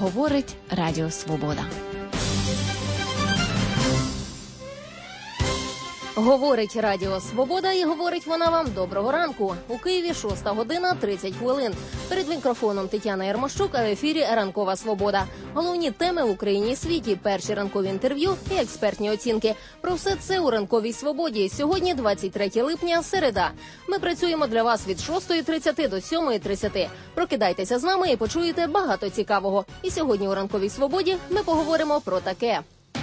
говорить Радіо Свобода. Говорить Радіо Свобода і говорить вона вам доброго ранку. У Києві 6 година 30 хвилин. Перед мікрофоном Тетяна Ярмощук, а в ефірі Ранкова Свобода. Головні теми в Україні і світі, перші ранкові інтерв'ю і експертні оцінки. Про все це у Ранковій Свободі. Сьогодні 23 липня, середа. Ми працюємо для вас від 6:30 до 7:30. Прокидайтеся з нами і почуєте багато цікавого. І сьогодні у Ранковій Свободі ми поговоримо про таке.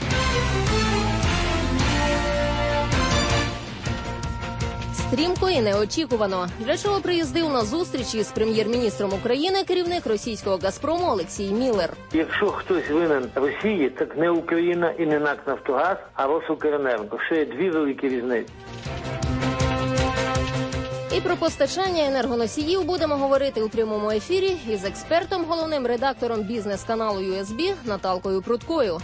Стрімко і неочікувано. Для чого приїздив на зустрічі з прем'єр-міністром України керівник російського «Газпрому» Олексій Міллер. Якщо хтось винен Росії, так не Україна і не НАК «Нафтогаз», а Росукренерго. Ще є дві великі різниці. І про постачання енергоносіїв будемо говорити у прямому ефірі із експертом, головним редактором бізнес-каналу USB Наталкою Прудкою.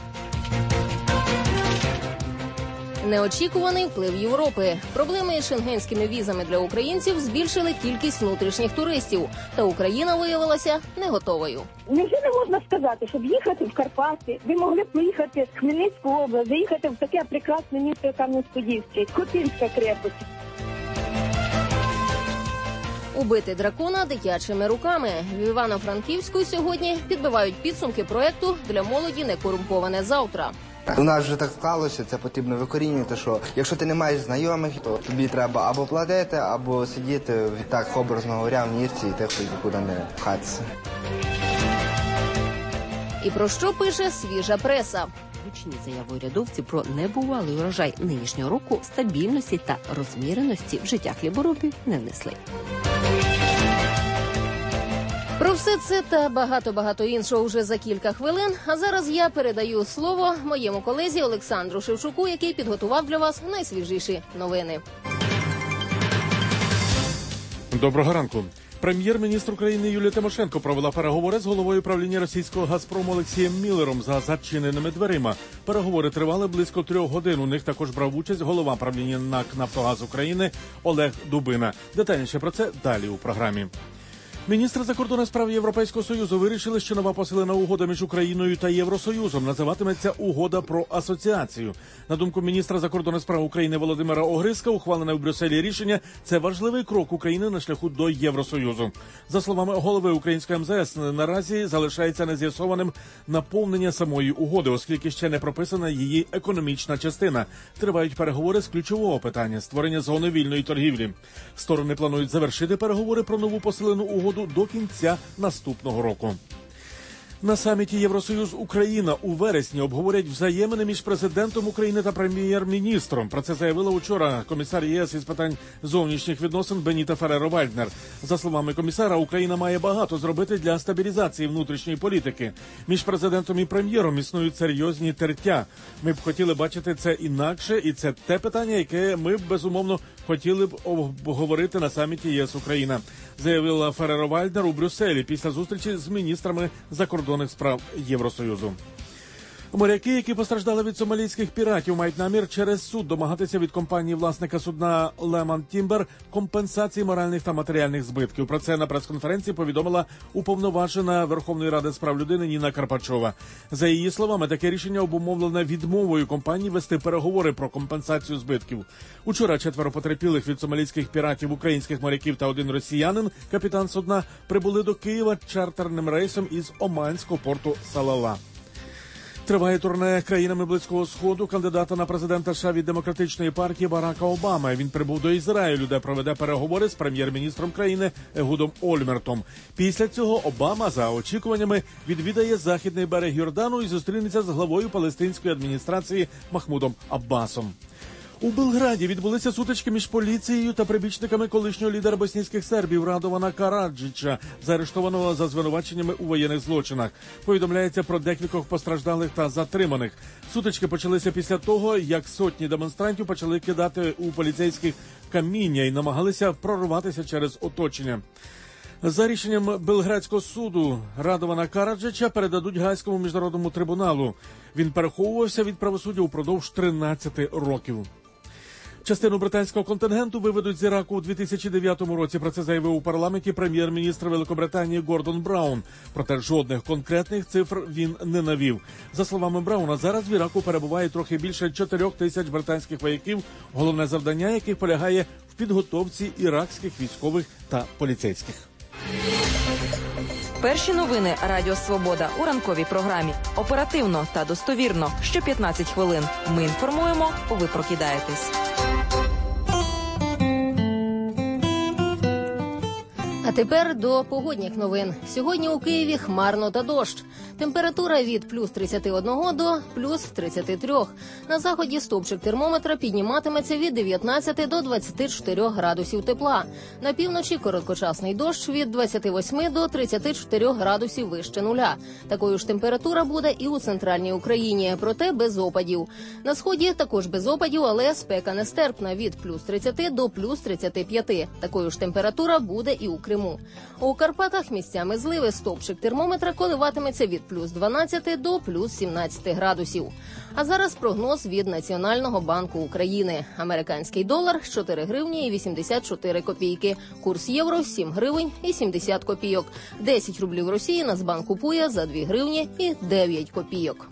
Неочікуваний вплив Європи. Проблеми із шенгенськими візами для українців збільшили кількість внутрішніх туристів. Та Україна виявилася не готовою. Невже не можна сказати, щоб їхати в Карпати, ви могли б поїхати в Хмельницьку область, заїхати в таке прекрасне місто Кам'янець-Подільський, Хотинська крепость. Убити дракона дитячими руками. В Івано-Франківську сьогодні підбивають підсумки проєкту «Для молоді некорумповане завтра». У нас вже так склалося, це потрібно викорінювати, що якщо ти не маєш знайомих, то тобі треба або платити, або сидіти, так образно говоря, в нірці і тихо нікуди не пхатися. І про що пише свіжа преса? Гучні заяви урядовців про небувалий урожай нинішнього року стабільності та розміреності в життя хліборобів не внесли. Про все це та багато іншого вже за кілька хвилин. А зараз я передаю слово моєму колезі Олександру Шевчуку, який підготував для вас найсвіжіші новини. Доброго ранку. Прем'єр-міністр України Юлія Тимошенко провела переговори з головою правління російського «Газпрому» Олексієм Міллером за зачиненими дверима. Переговори тривали близько 3 годин. У них також брав участь голова правління НАК «Нафтогаз України» Олег Дубина. Детальніше про це далі у програмі. Міністри закордонних справ Європейського Союзу вирішили, що нова посилена угода між Україною та Євросоюзом називатиметься «Угода про асоціацію». На думку міністра закордонних справ України Володимира Огризка, ухвалене в Брюсселі рішення – це важливий крок України на шляху до Євросоюзу. За словами голови української МЗС, наразі залишається нез'ясованим наповнення самої угоди, оскільки ще не прописана її економічна частина. Тривають переговори з ключового питання – створення зони вільної торгівлі. Сторони планують завершити переговори про нову посилену угоду до кінця наступного року. На саміті Євросоюз-Україна у вересні обговорять взаємини між президентом України та прем'єр-міністром. Про це заявила вчора комісар ЄС із питань зовнішніх відносин Беніта Ферреро-Вальднер. За словами комісара, Україна має багато зробити для стабілізації внутрішньої політики. Між президентом і прем'єром існують серйозні тертя. Ми б хотіли бачити це інакше, і це те питання, яке ми б, безумовно, хотіли б обговорити на саміті ЄС-Україна, заявила Ферреро-Вальднер у Брюсселі після зустрічі з міністрами закордонних справ Євросоюзу. Моряки, які постраждали від сомалійських піратів, мають намір через суд домагатися від компанії-власника судна «Леман Тімбер» компенсації моральних та матеріальних збитків. Про це на прес-конференції повідомила уповноважена Верховної Ради з прав людини Ніна Карпачова. За її словами, таке рішення обумовлене відмовою компанії вести переговори про компенсацію збитків. Учора 4 потерпілих від сомалійських піратів, українських моряків та 1 росіянин, капітан судна, прибули до Києва чартерним рейсом із оманського порту Салала. Триває турне країнами Близького Сходу кандидата на президента США від Демократичної партії Барака Обами. Він прибув до Ізраїлю, де проведе переговори з прем'єр-міністром країни Егудом Ольмертом. Після цього Обама, за очікуваннями, відвідає західний берег Йордану і зустрінеться з главою палестинської адміністрації Махмудом Аббасом. У Белграді відбулися сутички між поліцією та прибічниками колишнього лідера боснійських сербів Радована Караджича, заарештованого за звинуваченнями у воєнних злочинах. Повідомляється про декількох постраждалих та затриманих. Сутички почалися після того, як сотні демонстрантів почали кидати у поліцейських каміння і намагалися прорватися через оточення. За рішенням Белградського суду Радована Караджича передадуть Гаазькому міжнародному трибуналу. Він переховувався від правосуддя упродовж 13 років. Частину британського контингенту виведуть з Іраку у 2009 році. Про це заявив у парламенті прем'єр-міністр Великобританії Гордон Браун. Проте жодних конкретних цифр він не навів. За словами Брауна, зараз в Іраку перебуває трохи більше 4 тисяч британських вояків, головне завдання яких полягає в підготовці іракських військових та поліцейських. Перші новини Радіо Свобода у ранковій програмі. Оперативно та достовірно. Що 15 хвилин. Ми інформуємо, ви прокидаєтесь. А тепер до погодних новин. Сьогодні у Києві хмарно та дощ. Температура від плюс 31 до плюс 33. На заході стовпчик термометра підніматиметься від 19 до 24 градусів тепла. На півночі короткочасний дощ від 28 до 34 градусів вище нуля. Такою ж температура буде і у центральній Україні, проте без опадів. На сході також без опадів, але спека нестерпна від плюс 30 до плюс 35. Такою ж температура буде і у Криму. У Карпатах місцями зливи, стовпчик термометра коливатиметься від плюс 12 до плюс 17 градусів. А зараз прогноз від Національного банку України. Американський долар – 4 гривні і 84 копійки. Курс євро – 7 гривень і 70 копійок. 10 рублів Росії Нацбанк купує за 2 гривні і 9 копійок.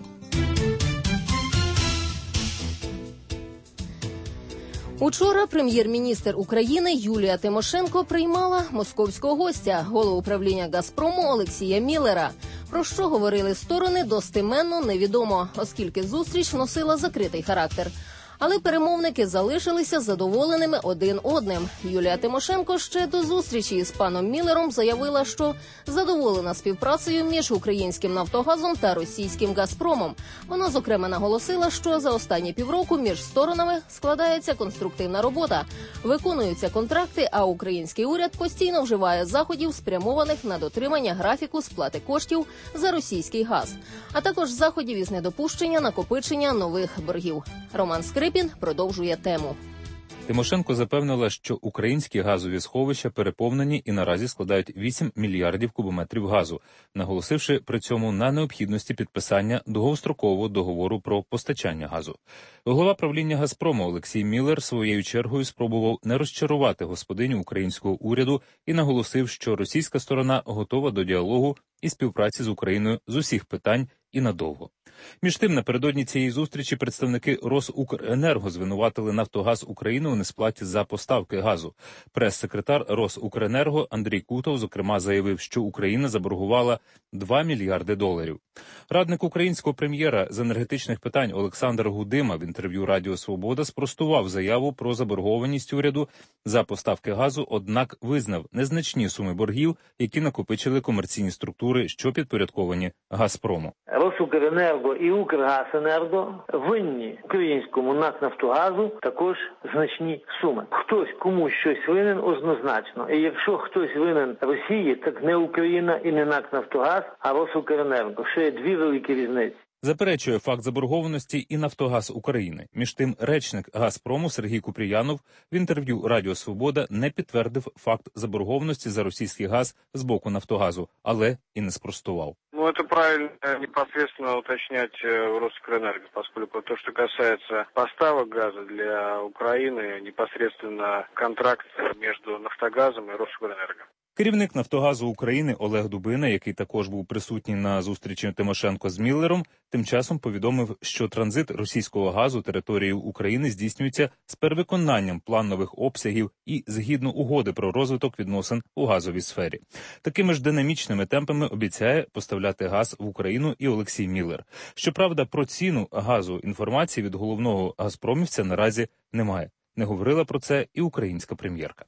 Учора прем'єр-міністр України Юлія Тимошенко приймала московського гостя, голову правління «Газпрому» Олексія Міллера. Про що говорили сторони, достеменно невідомо, оскільки зустріч носила закритий характер. Але перемовники залишилися задоволеними один одним. Юлія Тимошенко ще до зустрічі з паном Міллером заявила, що задоволена співпрацею між українським «Нафтогазом» та російським «Газпромом». Вона, зокрема, наголосила, що за останні півроку між сторонами складається конструктивна робота. Виконуються контракти, а український уряд постійно вживає заходів, спрямованих на дотримання графіку сплати коштів за російський газ, а також заходів із недопущення накопичення нових боргів. Роман Скрипін продовжує тему. Тимошенко запевнила, що українські газові сховища переповнені і наразі складають 8 мільярдів кубометрів газу, наголосивши при цьому на необхідності підписання довгострокового договору про постачання газу. Голова правління «Газпрому» Олексій Міллер своєю чергою спробував не розчарувати господиню українського уряду і наголосив, що російська сторона готова до діалогу і співпраці з Україною з усіх питань і надовго. Між тим, напередодні цієї зустрічі представники Росукренерго звинуватили «Нафтогаз України» у несплаті за поставки газу. Прес-секретар Росукренерго Андрій Кутов, зокрема, заявив, що Україна заборгувала $2 мільярди. Радник українського прем'єра з енергетичних питань Олександр Гудима в інтерв'ю Радіо Свобода спростував заяву про заборгованість уряду за поставки газу, однак визнав незначні суми боргів, які накопичили комерційні структури, що підпорядковані «Газпрому». Росукренерго і Укргазенерго винні українському НАК «Нафтогазу» також значні суми. Хтось комусь щось винен однозначно. І якщо хтось винен Росії, так не Україна і не НАК «Нафтогаз», а Росукренерго. Ще є дві великі різниці. Заперечує факт заборгованості і «Нафтогаз України». Між тим, речник «Газпрому» Сергій Купріянов в інтерв'ю Радіо Свобода не підтвердив факт заборгованості за російський газ з боку «Нафтогазу», але і не спростував. Это правильно непосредственно уточнять в Росукрэнерго, поскольку то, что касается поставок газа для Украины, непосредственно контракт между «Нафтогазом» и Росукрэнерго. Керівник «Нафтогазу України» Олег Дубина, який також був присутній на зустрічі Тимошенко з Міллером, тим часом повідомив, що транзит російського газу територією України здійснюється з перевиконанням планових обсягів і згідно угоди про розвиток відносин у газовій сфері. Такими ж динамічними темпами обіцяє поставляти газ в Україну і Олексій Міллер. Щоправда, про ціну газу інформації від головного газпромівця наразі немає. Не говорила про це і українська прем'єрка.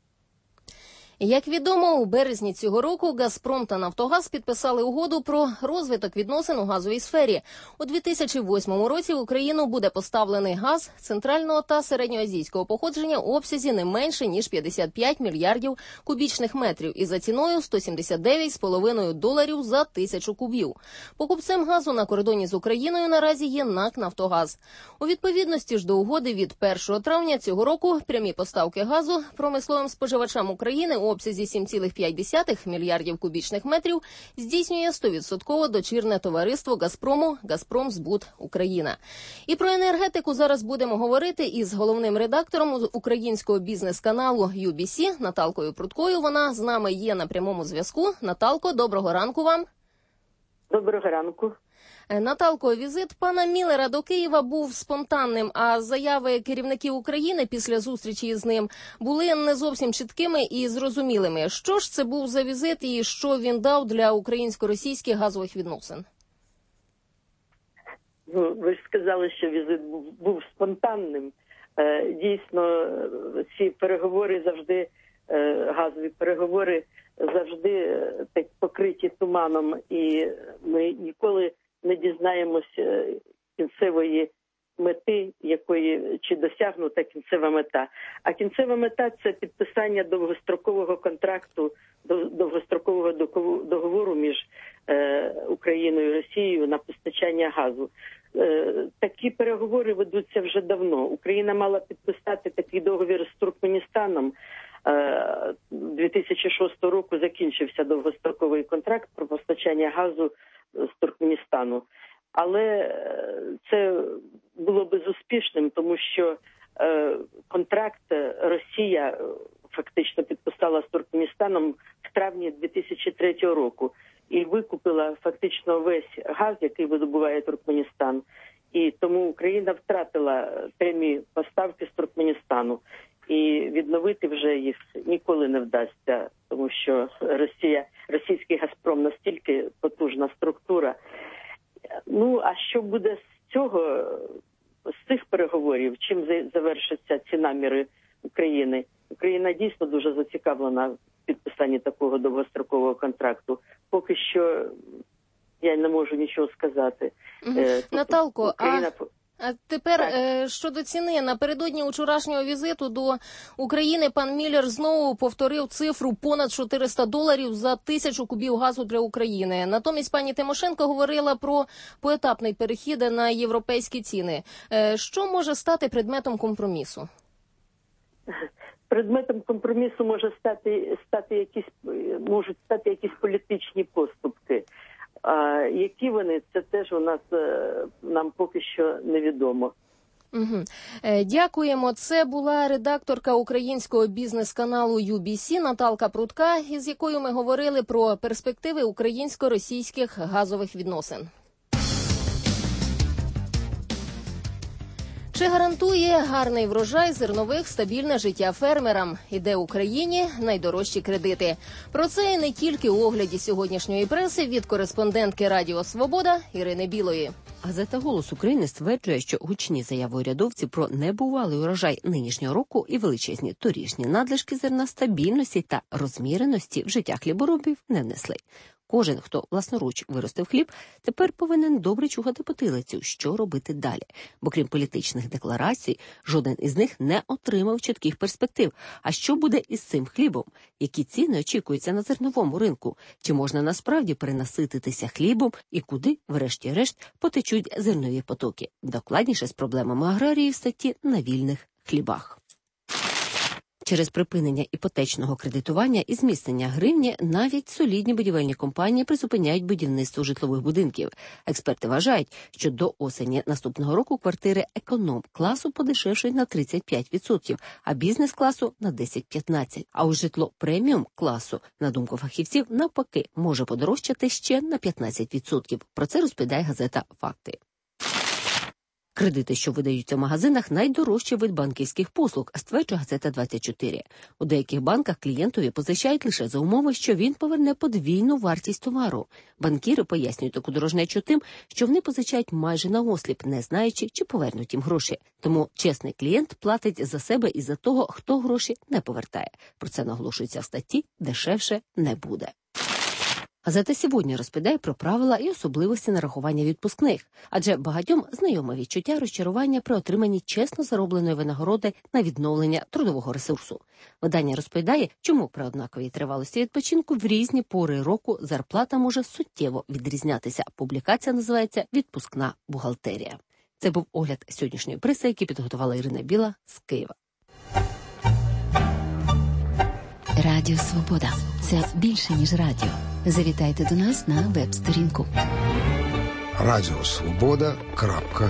Як відомо, у березні цього року «Газпром» та «Нафтогаз» підписали угоду про розвиток відносин у газовій сфері. У 2008 році в Україну буде поставлений газ центрального та середньоазійського походження у обсязі не менше, ніж 55 мільярдів кубічних метрів і за ціною $179,5 за 1000 кубів. Покупцем газу на кордоні з Україною наразі є НАК «Нафтогаз». У відповідності ж до угоди від 1 травня цього року прямі поставки газу промисловим споживачам України у обсязі 7,5 мільярдів кубічних метрів здійснює 100% дочірне товариство «Газпрому» «Газпромзбут Україна». І про енергетику зараз будемо говорити із головним редактором українського бізнес-каналу UBC Наталкою Прудкою. Вона з нами є на прямому зв'язку. Наталко, доброго ранку вам. Доброго ранку. Наталко, візит пана Міллера до Києва був спонтанним, а заяви керівників України після зустрічі з ним були не зовсім чіткими і зрозумілими. Що ж це був за візит і що він дав для українсько-російських газових відносин? Ви ж сказали, що візит був спонтанним. Дійсно, ці переговори завжди, газові переговори завжди так покриті туманом, і ми ніколи не дізнаємося кінцевої мети, якої чи досягнута кінцева мета. А кінцева мета – це підписання довгострокового контракту, довгострокового договору між Україною і Росією на постачання газу. Такі переговори ведуться вже давно. Україна мала підписати такий договір з Туркменістаном. 2006 року закінчився довгостроковий контракт про постачання газу з Туркменістану. Але це було безуспішним, тому що контракт Росія фактично підписала з Туркменістаном в травні 2003 року і викупила фактично весь газ, який видобуває Туркменістан. І тому Україна втратила прямі поставки з Туркменістану. І відновити вже їх ніколи не вдасться, тому що російський «Газпром» настільки потужна структура. Ну, а що буде з цього, з цих переговорів, чим завершаться ці наміри України? Україна дійсно дуже зацікавлена в підписанні такого довгострокового контракту. Поки що я не можу нічого сказати. Наталко, Україна... А тепер щодо ціни. Напередодні вчорашнього візиту до України пан Міллер знову повторив цифру понад $400 за 1000 кубів газу для України. Натомість пані Тимошенко говорила про поетапний перехід на європейські ціни. Що може стати предметом компромісу? Предметом компромісу можуть стати якісь політичні поступки. Які вони, це теж у нас нам поки що невідомо. Угу. Дякуємо. Це була редакторка українського бізнес-каналу UBC Наталка Прудка, із якою ми говорили про перспективи українсько-російських газових відносин. Чи гарантує гарний врожай зернових стабільне життя фермерам? І де Україні найдорожчі кредити? Про це і не тільки у огляді сьогоднішньої преси від кореспондентки Радіо Свобода Ірини Білої. Газета «Голос України» стверджує, що гучні заяви урядовців про небувалий урожай нинішнього року і величезні торішні надлишки зерна стабільності та розміреності в життя хліборобів не внесли. Кожен, хто власноруч виростив хліб, тепер повинен добре чухати потилицю, що робити далі. Бо крім політичних декларацій, жоден із них не отримав чітких перспектив. А що буде із цим хлібом? Які ціни очікуються на зерновому ринку? Чи можна насправді перенасититися хлібом? І куди, врешті-решт, потечуть зернові потоки? Докладніше з проблемами аграрії в статті «На вільних хлібах». Через припинення іпотечного кредитування і зміцнення гривні навіть солідні будівельні компанії призупиняють будівництво житлових будинків. Експерти вважають, що до осені наступного року квартири економ-класу подешевшають на 35%, а бізнес-класу – на 10-15%. А ось житло преміум-класу, на думку фахівців, навпаки, може подорожчати ще на 15%. Про це розповідає газета «Факти». Кредити, що видаються в магазинах, найдорожчий вид банківських послуг, стверджує газета 24. У деяких банках клієнтові позичають лише за умови, що він поверне подвійну вартість товару. Банкіри пояснюють таку дорожнечу тим, що вони позичають майже наосліп, не знаючи, чи повернуть їм гроші. Тому чесний клієнт платить за себе і за того, хто гроші не повертає. Про це наголошується в статті «Дешевше не буде». Газета «Сьогодні» розповідає про правила і особливості нарахування відпускних, адже багатьом знайоме відчуття розчарування при отриманні чесно заробленої винагороди на відновлення трудового ресурсу. Видання розповідає, чому при однаковій тривалості відпочинку в різні пори року зарплата може суттєво відрізнятися. Публікація називається «Відпускна бухгалтерія». Це був огляд сьогоднішньої преси, який підготувала Ірина Біла з Києва. Радіо Свобода – це більше, ніж радіо. Завітайте до нас на веб-сторінку. Радіосвобода.ua.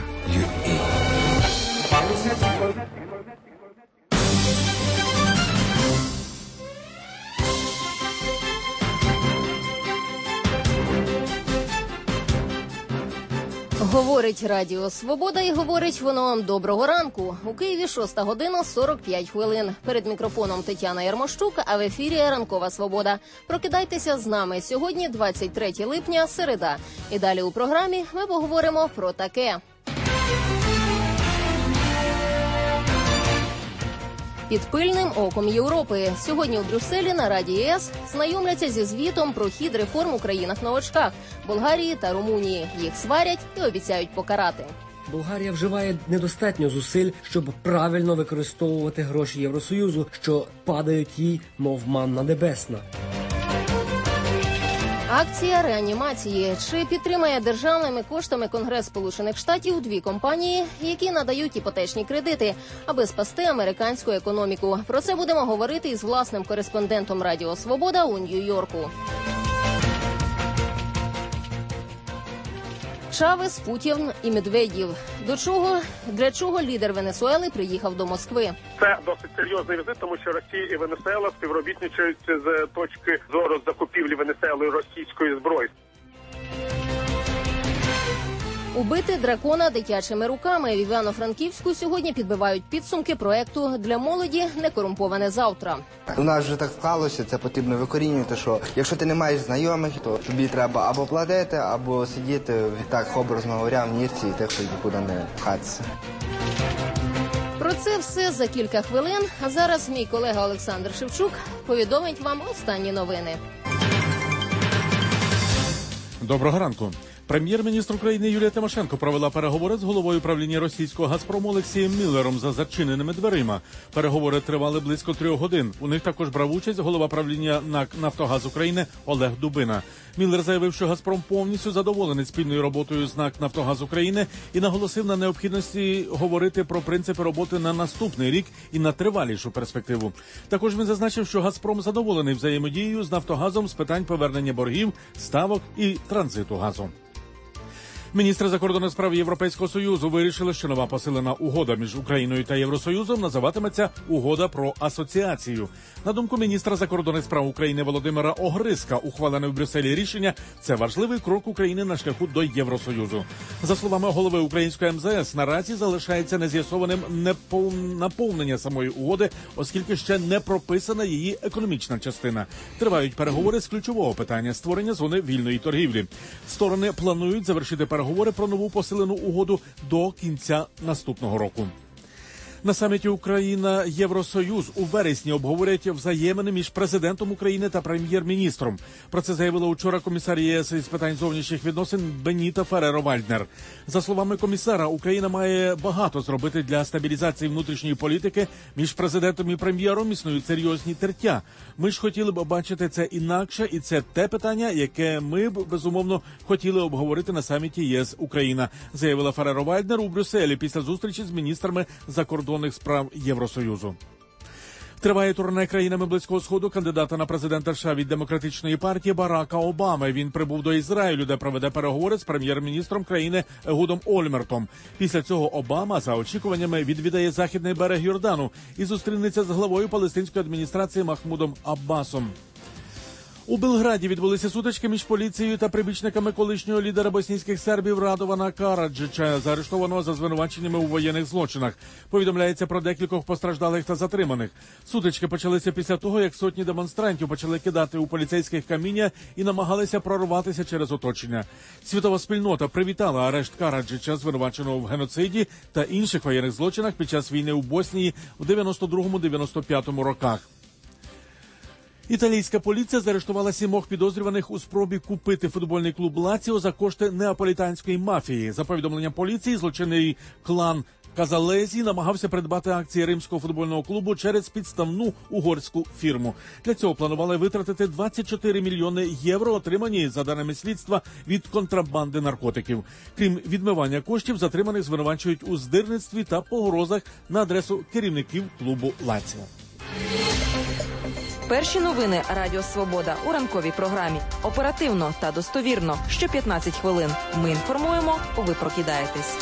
Говорить Радіо Свобода і говорить воно вам доброго ранку. У Києві 6 година 45 хвилин. Перед мікрофоном Тетяна Ярмощук, а в ефірі Ранкова Свобода. Прокидайтеся з нами. Сьогодні 23 липня, середа. І далі у програмі ми поговоримо про таке. Під пильним оком Європи. Сьогодні у Брюсселі на Раді ЄС знайомляться зі звітом про хід реформ у країнах-новачках – Болгарії та Румунії. Їх сварять і обіцяють покарати. Болгарія вживає недостатньо зусиль, щоб правильно використовувати гроші Євросоюзу, що падають їй, мов манна небесна. Акція реанімації. Чи підтримає державними коштами Конгрес Сполучених Штатів дві компанії, які надають іпотечні кредити, аби спасти американську економіку? Про це будемо говорити із власним кореспондентом Радіо Свобода у Нью-Йорку. Чавес, Путін і Медведєв. Для чого лідер Венесуели приїхав до Москви? Це досить серйозний візит, тому що Росія і Венесуела співробітничають з точки зору закупівлі Венесуелою російської зброї. Убити дракона дитячими руками. В Івано-Франківську сьогодні підбивають підсумки проекту «Для молоді некорумповане завтра». У нас вже так склалося, це потрібно викорінювати, що якщо ти не маєш знайомих, то тобі треба або платити, або сидіти, так образно говоря, в нірці і тихо нікуди не пхатися. Про це все за кілька хвилин. А зараз мій колега Олександр Шевчук повідомить вам останні новини. Доброго ранку. Прем'єр-міністр України Юлія Тимошенко провела переговори з головою правління російського «Газпрому» Олексієм Міллером за зачиненими дверима. Переговори тривали близько 3 годин. У них також брав участь голова правління НАК «Нафтогаз України» Олег Дубина. Міллер заявив, що «Газпром» повністю задоволений спільною роботою з НАК «Нафтогаз України» і наголосив на необхідності говорити про принципи роботи на наступний рік і на тривалішу перспективу. Також він зазначив, що «Газпром» задоволений взаємодією з «Нафтогазом» з питань повернення боргів, ставок і транзиту газу. Міністри закордонних справ Європейського Союзу вирішили, що нова посилена угода між Україною та Євросоюзом називатиметься «Угода про асоціацію». На думку міністра закордонних справ України Володимира Огризка, ухвалене в Брюсселі рішення – це важливий крок України на шляху до Євросоюзу. За словами голови української МЗС, наразі залишається нез'ясованим наповнення самої угоди, оскільки ще не прописана її економічна частина. Тривають переговори з ключового питання – створення зони вільної торгівлі. Сторони планують завершити переговори про нову посилену угоду до кінця наступного року. На саміті Україна-Євросоюз у вересні обговорять взаємини між президентом України та прем'єр-міністром. Про це заявила учора комісар ЄС із питань зовнішніх відносин Беніта Ферреро-Вальднер. За словами комісара, Україна має багато зробити для стабілізації внутрішньої політики. Між президентом і прем'єром існують серйозні тертя. Ми ж хотіли б бачити це інакше, і це те питання, яке ми б, безумовно, хотіли обговорити на саміті ЄС-Україна, заявила Ферреро-Вальднер у Брюсселі після зустрічі з міністрами закордонних справ Євросоюзу. Триває турне країнами Близького Сходу кандидата на президента США від Демократичної партії Барака Обами. Він прибув до Ізраїлю, де проведе переговори з прем'єр-міністром країни Егудом Ольмертом. Після цього Обама, за очікуваннями, відвідає західний берег Йордану і зустрінеться з главою палестинської адміністрації Махмудом Аббасом. У Белграді відбулися сутички між поліцією та прибічниками колишнього лідера боснійських сербів Радована Караджича, заарештованого за звинуваченнями у воєнних злочинах. Повідомляється про декількох постраждалих та затриманих. Сутички почалися після того, як сотні демонстрантів почали кидати у поліцейських каміння і намагалися прорватися через оточення. Світова спільнота привітала арешт Караджича, звинуваченого в геноциді та інших воєнних злочинах під час війни у Боснії в 92-95 роках. Італійська поліція заарештувала 7 підозрюваних у спробі купити футбольний клуб «Лаціо» за кошти неаполітанської мафії. За повідомленням поліції, злочинний клан Казалезі намагався придбати акції римського футбольного клубу через підставну угорську фірму. Для цього планували витратити 24 мільйони євро, отримані, за даними слідства, від контрабанди наркотиків. Крім відмивання коштів, затриманих звинувачують у здирництві та погрозах на адресу керівників клубу «Лаціо». Перші новини Радіо Свобода у ранковій програмі. Оперативно та достовірно. Що 15 хвилин. Ми інформуємо, ви прокидаєтесь.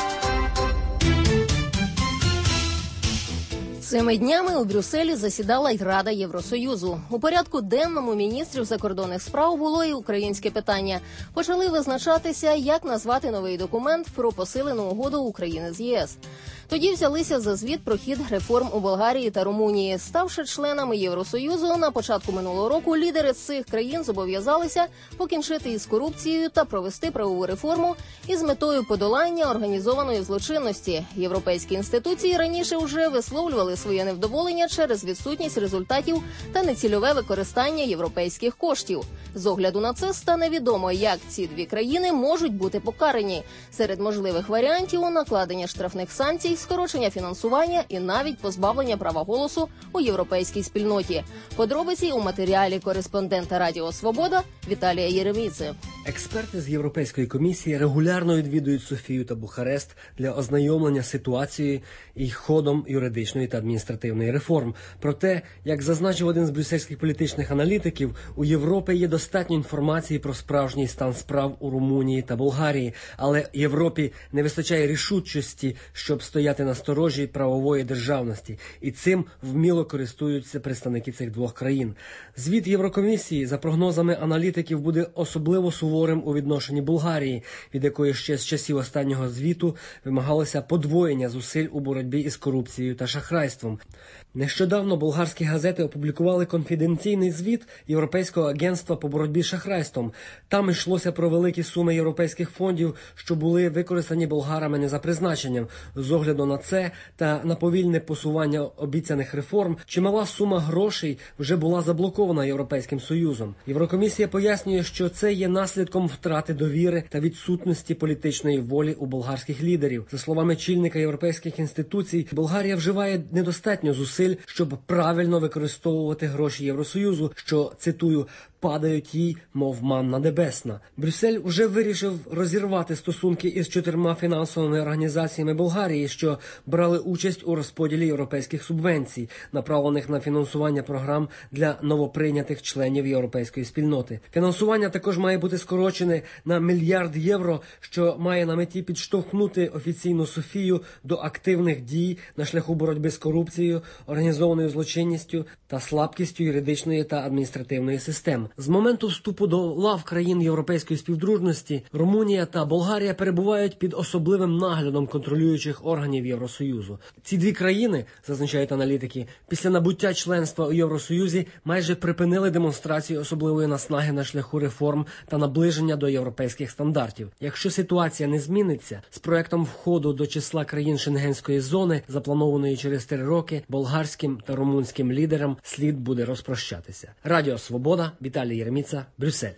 Цими днями у Брюсселі засідала й Рада Євросоюзу. У порядку денному міністрів закордонних справ було і українське питання. Почали визначатися, як назвати новий документ про посилену угоду України з ЄС. Тоді взялися за звіт про хід реформ у Болгарії та Румунії. Ставши членами Євросоюзу, на початку минулого року лідери цих країн зобов'язалися покінчити із корупцією та провести правову реформу із метою подолання організованої злочинності. Європейські інституції раніше вже висловлювали своє невдоволення через відсутність результатів та нецільове використання європейських коштів. З огляду на це стане відомо, як ці дві країни можуть бути покарані. Серед можливих варіантів – накладення штрафних санкцій, скорочення фінансування і навіть позбавлення права голосу у європейській спільноті. Подробиці у матеріалі кореспондента Радіо Свобода Віталія Єреміци. Експерти з Європейської комісії регулярно відвідують Софію та Бухарест для ознайомлення з ситуацією і ходом юридичної та адміністративної реформ. Проте, як зазначив один з брюссельських політичних аналітиків, у Європі є достатньо інформації про справжній стан справ у Румунії та Болгарії, але Європі не вистачає рішучості, щоб стояти на сторожі правової державності, і цим вміло користуються представники цих двох країн. Звіт Єврокомісії, за прогнозами аналітиків, буде особливо суворим у відношенні Болгарії, від якої ще з часів останнього звіту вимагалося подвоєння зусиль у боротьбі із корупцією та шахрайством. Нещодавно болгарські газети опублікували конфіденційний звіт Європейського агентства по боротьбі з шахрайством. Там йшлося про великі суми європейських фондів, що були використані болгарами не за призначенням. З огляду на це та на повільне посування обіцяних реформ, чимала сума грошей вже була заблокована Європейським Союзом. Єврокомісія пояснює, що це є наслідком втрати довіри та відсутності політичної волі у болгарських лідерів. За словами чільника європейських інституцій, Болгарія вживає недостатньо зусиль, щоб правильно використовувати гроші Євросоюзу, що, цитую, падають їй, мов манна небесна. Брюссель вже вирішив розірвати стосунки із 4 фінансовими організаціями Болгарії, що брали участь у розподілі європейських субвенцій, направлених на фінансування програм для новоприйнятих членів європейської спільноти. Фінансування також має бути скорочене на 1 мільярд євро, що має на меті підштовхнути офіційну Софію до активних дій на шляху боротьби з корупцією, організованою злочинністю та слабкістю юридичної та адміністративної систем. З моменту вступу до лав країн європейської співдружності Румунія та Болгарія перебувають під особливим наглядом контролюючих органів Євросоюзу. Ці дві країни, зазначають аналітики, після набуття членства у Євросоюзі майже припинили демонстрацію особливої наснаги на шляху реформ та наближення до європейських стандартів. Якщо ситуація не зміниться, з проектом входу до числа країн Шенгенської зони, запланованої через 3 роки, болгарським та румунським лідерам слід буде розпрощатися. Радіо Свобода, Віталій Єреміца, Брюссель.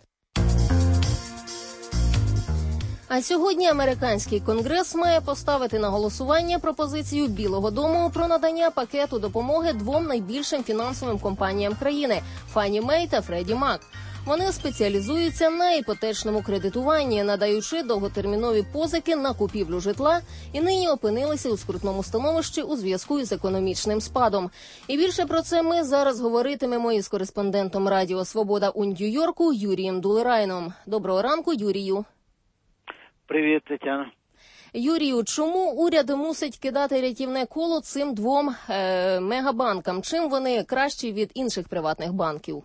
А сьогодні американський конгрес має поставити на голосування пропозицію Білого дому про надання пакету допомоги 2 найбільшим фінансовим компаніям країни – Фанні Мей та Фредді Мак. Вони спеціалізуються на іпотечному кредитуванні, надаючи довготермінові позики на купівлю житла, і нині опинилися у скрутному становищі у зв'язку із економічним спадом. І більше про це ми зараз говоритимемо із кореспондентом Радіо Свобода у Нью-Йорку Юрієм Дулерайном. Доброго ранку, Юрію. Привіт, Тетяна. Юрію, чому уряд мусить кидати рятівне коло цим 2 мегабанкам? Чим вони кращі від інших приватних банків?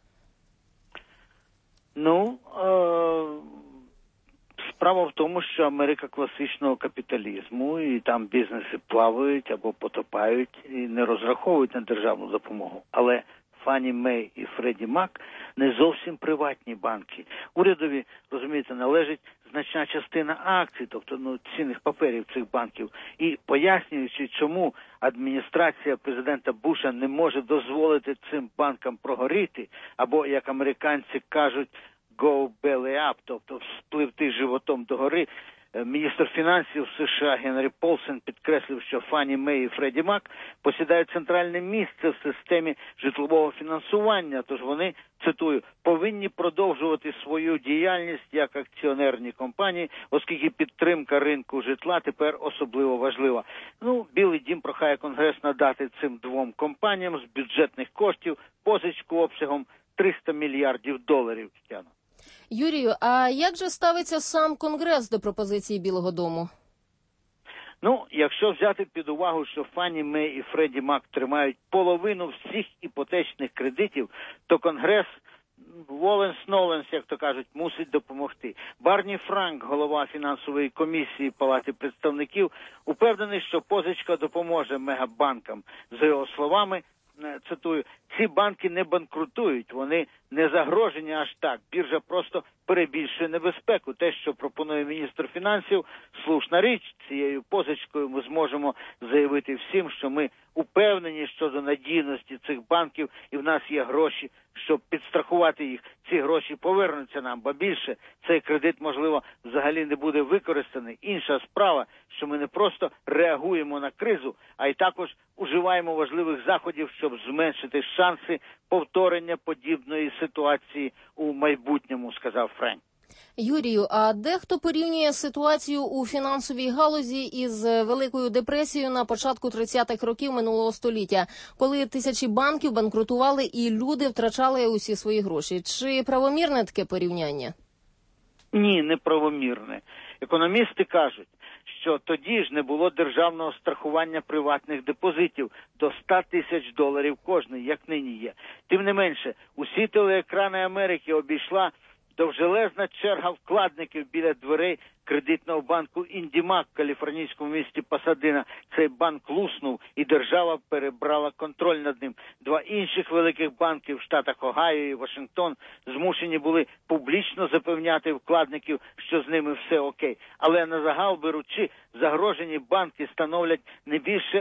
Справа в тому, що Америка класичного капіталізму, і там бізнеси плавають або потопають і не розраховують на державну допомогу. Але Фанні Мей і Фредді Мак не зовсім приватні банки. Урядові, розумієте, належить значна частина акцій, тобто цінних паперів цих банків. І пояснюючи, чому адміністрація президента Буша не може дозволити цим банкам прогоріти, або, як американці кажуть, go belly up, тобто вспливти животом догори, Міністр фінансів США Генрі Полсен підкреслив, що Фанні Мей і Фредді Мак посідають центральне місце в системі житлового фінансування, тож вони, цитую, повинні продовжувати свою діяльність як акціонерні компанії, оскільки підтримка ринку житла тепер особливо важлива. Білий дім прохає Конгрес надати цим двом компаніям з бюджетних коштів позичку обсягом $300 мільярдів. Тетяно. Юрію, а як же ставиться сам Конгрес до пропозиції Білого дому? Якщо взяти під увагу, що Фанні Мей і Фредді Мак тримають половину всіх іпотечних кредитів, то Конгрес воленс-ноленс, як то кажуть, мусить допомогти. Барні Франк, голова фінансової комісії Палати представників, упевнений, що позичка допоможе мегабанкам. За його словами, цитую, ці банки не банкрутують, вони не загрожені аж так. Біржа просто перебільшує небезпеку. Те, що пропонує міністр фінансів, слушна річ. Цією позичкою ми зможемо заявити всім, що ми упевнені щодо надійності цих банків, і в нас є гроші, щоб підстрахувати їх. Ці гроші повернуться нам, ба більше, цей кредит, можливо, взагалі не буде використаний. Інша справа, що ми не просто реагуємо на кризу, а й також уживаємо важливих заходів, щоб зменшити шанси повторення подібної ситуації у майбутньому, сказав Френк. Юрію, а дехто порівнює ситуацію у фінансовій галузі із Великою депресією на початку 30-х років минулого століття, коли тисячі банків банкрутували і люди втрачали усі свої гроші. Чи правомірне таке порівняння? Ні, не правомірне. Економісти кажуть, що тоді ж не було державного страхування приватних депозитів до $100 тисяч кожний, як нині є. Тим не менше, усі телеекрани Америки обійшла довжелезна черга вкладників біля дверей кредитного банку «Індімак» в каліфорнійському місті Пасадена. Цей банк луснув, і держава перебрала контроль над ним. Два інших великих банки в штатах Огайо і Вашингтон змушені були публічно запевняти вкладників, що з ними все окей. Але на загал беручи, загрожені банки становлять не більше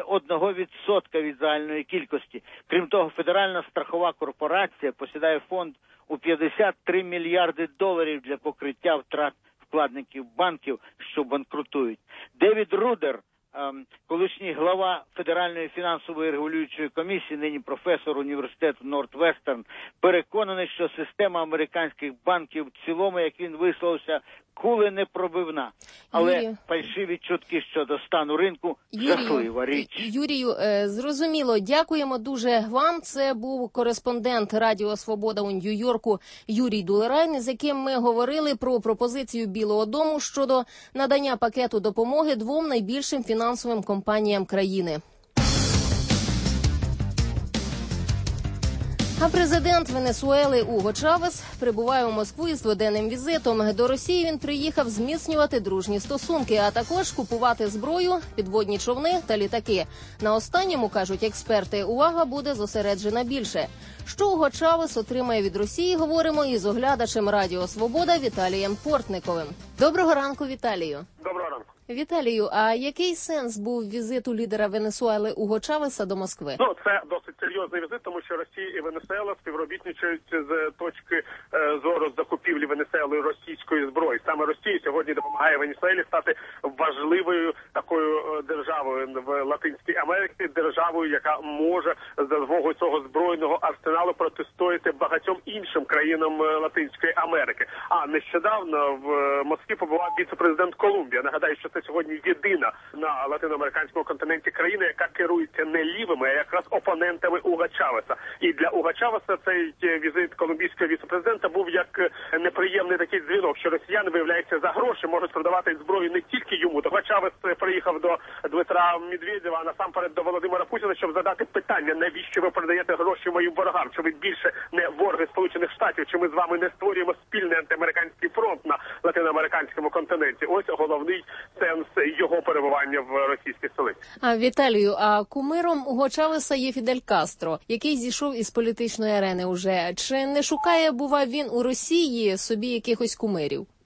1% від загальної кількості. Крім того, Федеральна страхова корпорація посідає фонд у $53 мільярди для покриття втрат вкладників банків, що банкрутують. Девід Рудер, колишній глава Федеральної фінансової регулюючої комісії, нині професор університету Нортвестерн, переконаний, що система американських банків в цілому, як він висловився, куленепробивна. Але фальшиві чутки щодо стану ринку – жахлива річ. Юрію, зрозуміло. Дякуємо дуже вам. Це був кореспондент Радіо Свобода у Нью-Йорку Юрій Дулерайн, з яким ми говорили про пропозицію Білого дому щодо надання пакету допомоги двом найбільшим фінансовим компаніям країни. А президент Венесуели Уго Чавес прибуває у Москву із дводенним візитом. До Росії він приїхав зміцнювати дружні стосунки, а також купувати зброю, підводні човни та літаки. На останньому, кажуть експерти, увага буде зосереджена більше. Що Уго Чавес отримає від Росії, говоримо із оглядачем Радіо Свобода Віталієм Портниковим. Доброго ранку, Віталію. Доброго ранку. Віталію, а який сенс був візиту лідера Венесуели Уго Чавеса до Москви? Це досить серйозний візит, тому що Росія і Венесуела співробітничають з точки зору закупівлі Венесуелою російської зброї. Саме Росія сьогодні допомагає Венесуелі стати важливою такою державою в Латинській Америці, державою, яка може за допомогою цього збройного арсеналу протистояти багатьом іншим країнам Латинської Америки. А нещодавно в Москві побував віце-президент Колумбії. Нагадаю, що це сьогодні єдина на латиноамериканському континенті країна, яка керується не лівими, а якраз опонентами Уго Чавеса. І для Уго Чавеса цей візит колумбійського віце-президента був як неприємний такий дзвінок, що росіяни, виявляється, за гроші можуть продавати зброю не тільки йому. Уго Чавес приїхав до Дмитра Медведєва, а насамперед до Володимира Путіна, щоб задати питання, навіщо ви продаєте гроші моїм ворогам? Чи ви більше не вороги Сполучених Штатів? Чи ми з вами не створюємо спільний антиамериканський фронт на латиноамериканському континенті? Ось головний сенс його перебування в російській столиці. Віталію, а кумиром Уго Чавеса є Фідель Кастро, який зійшов із політичної арени уже. Чи не шукає, бува, він у Росії собі якихось кумирів? Уго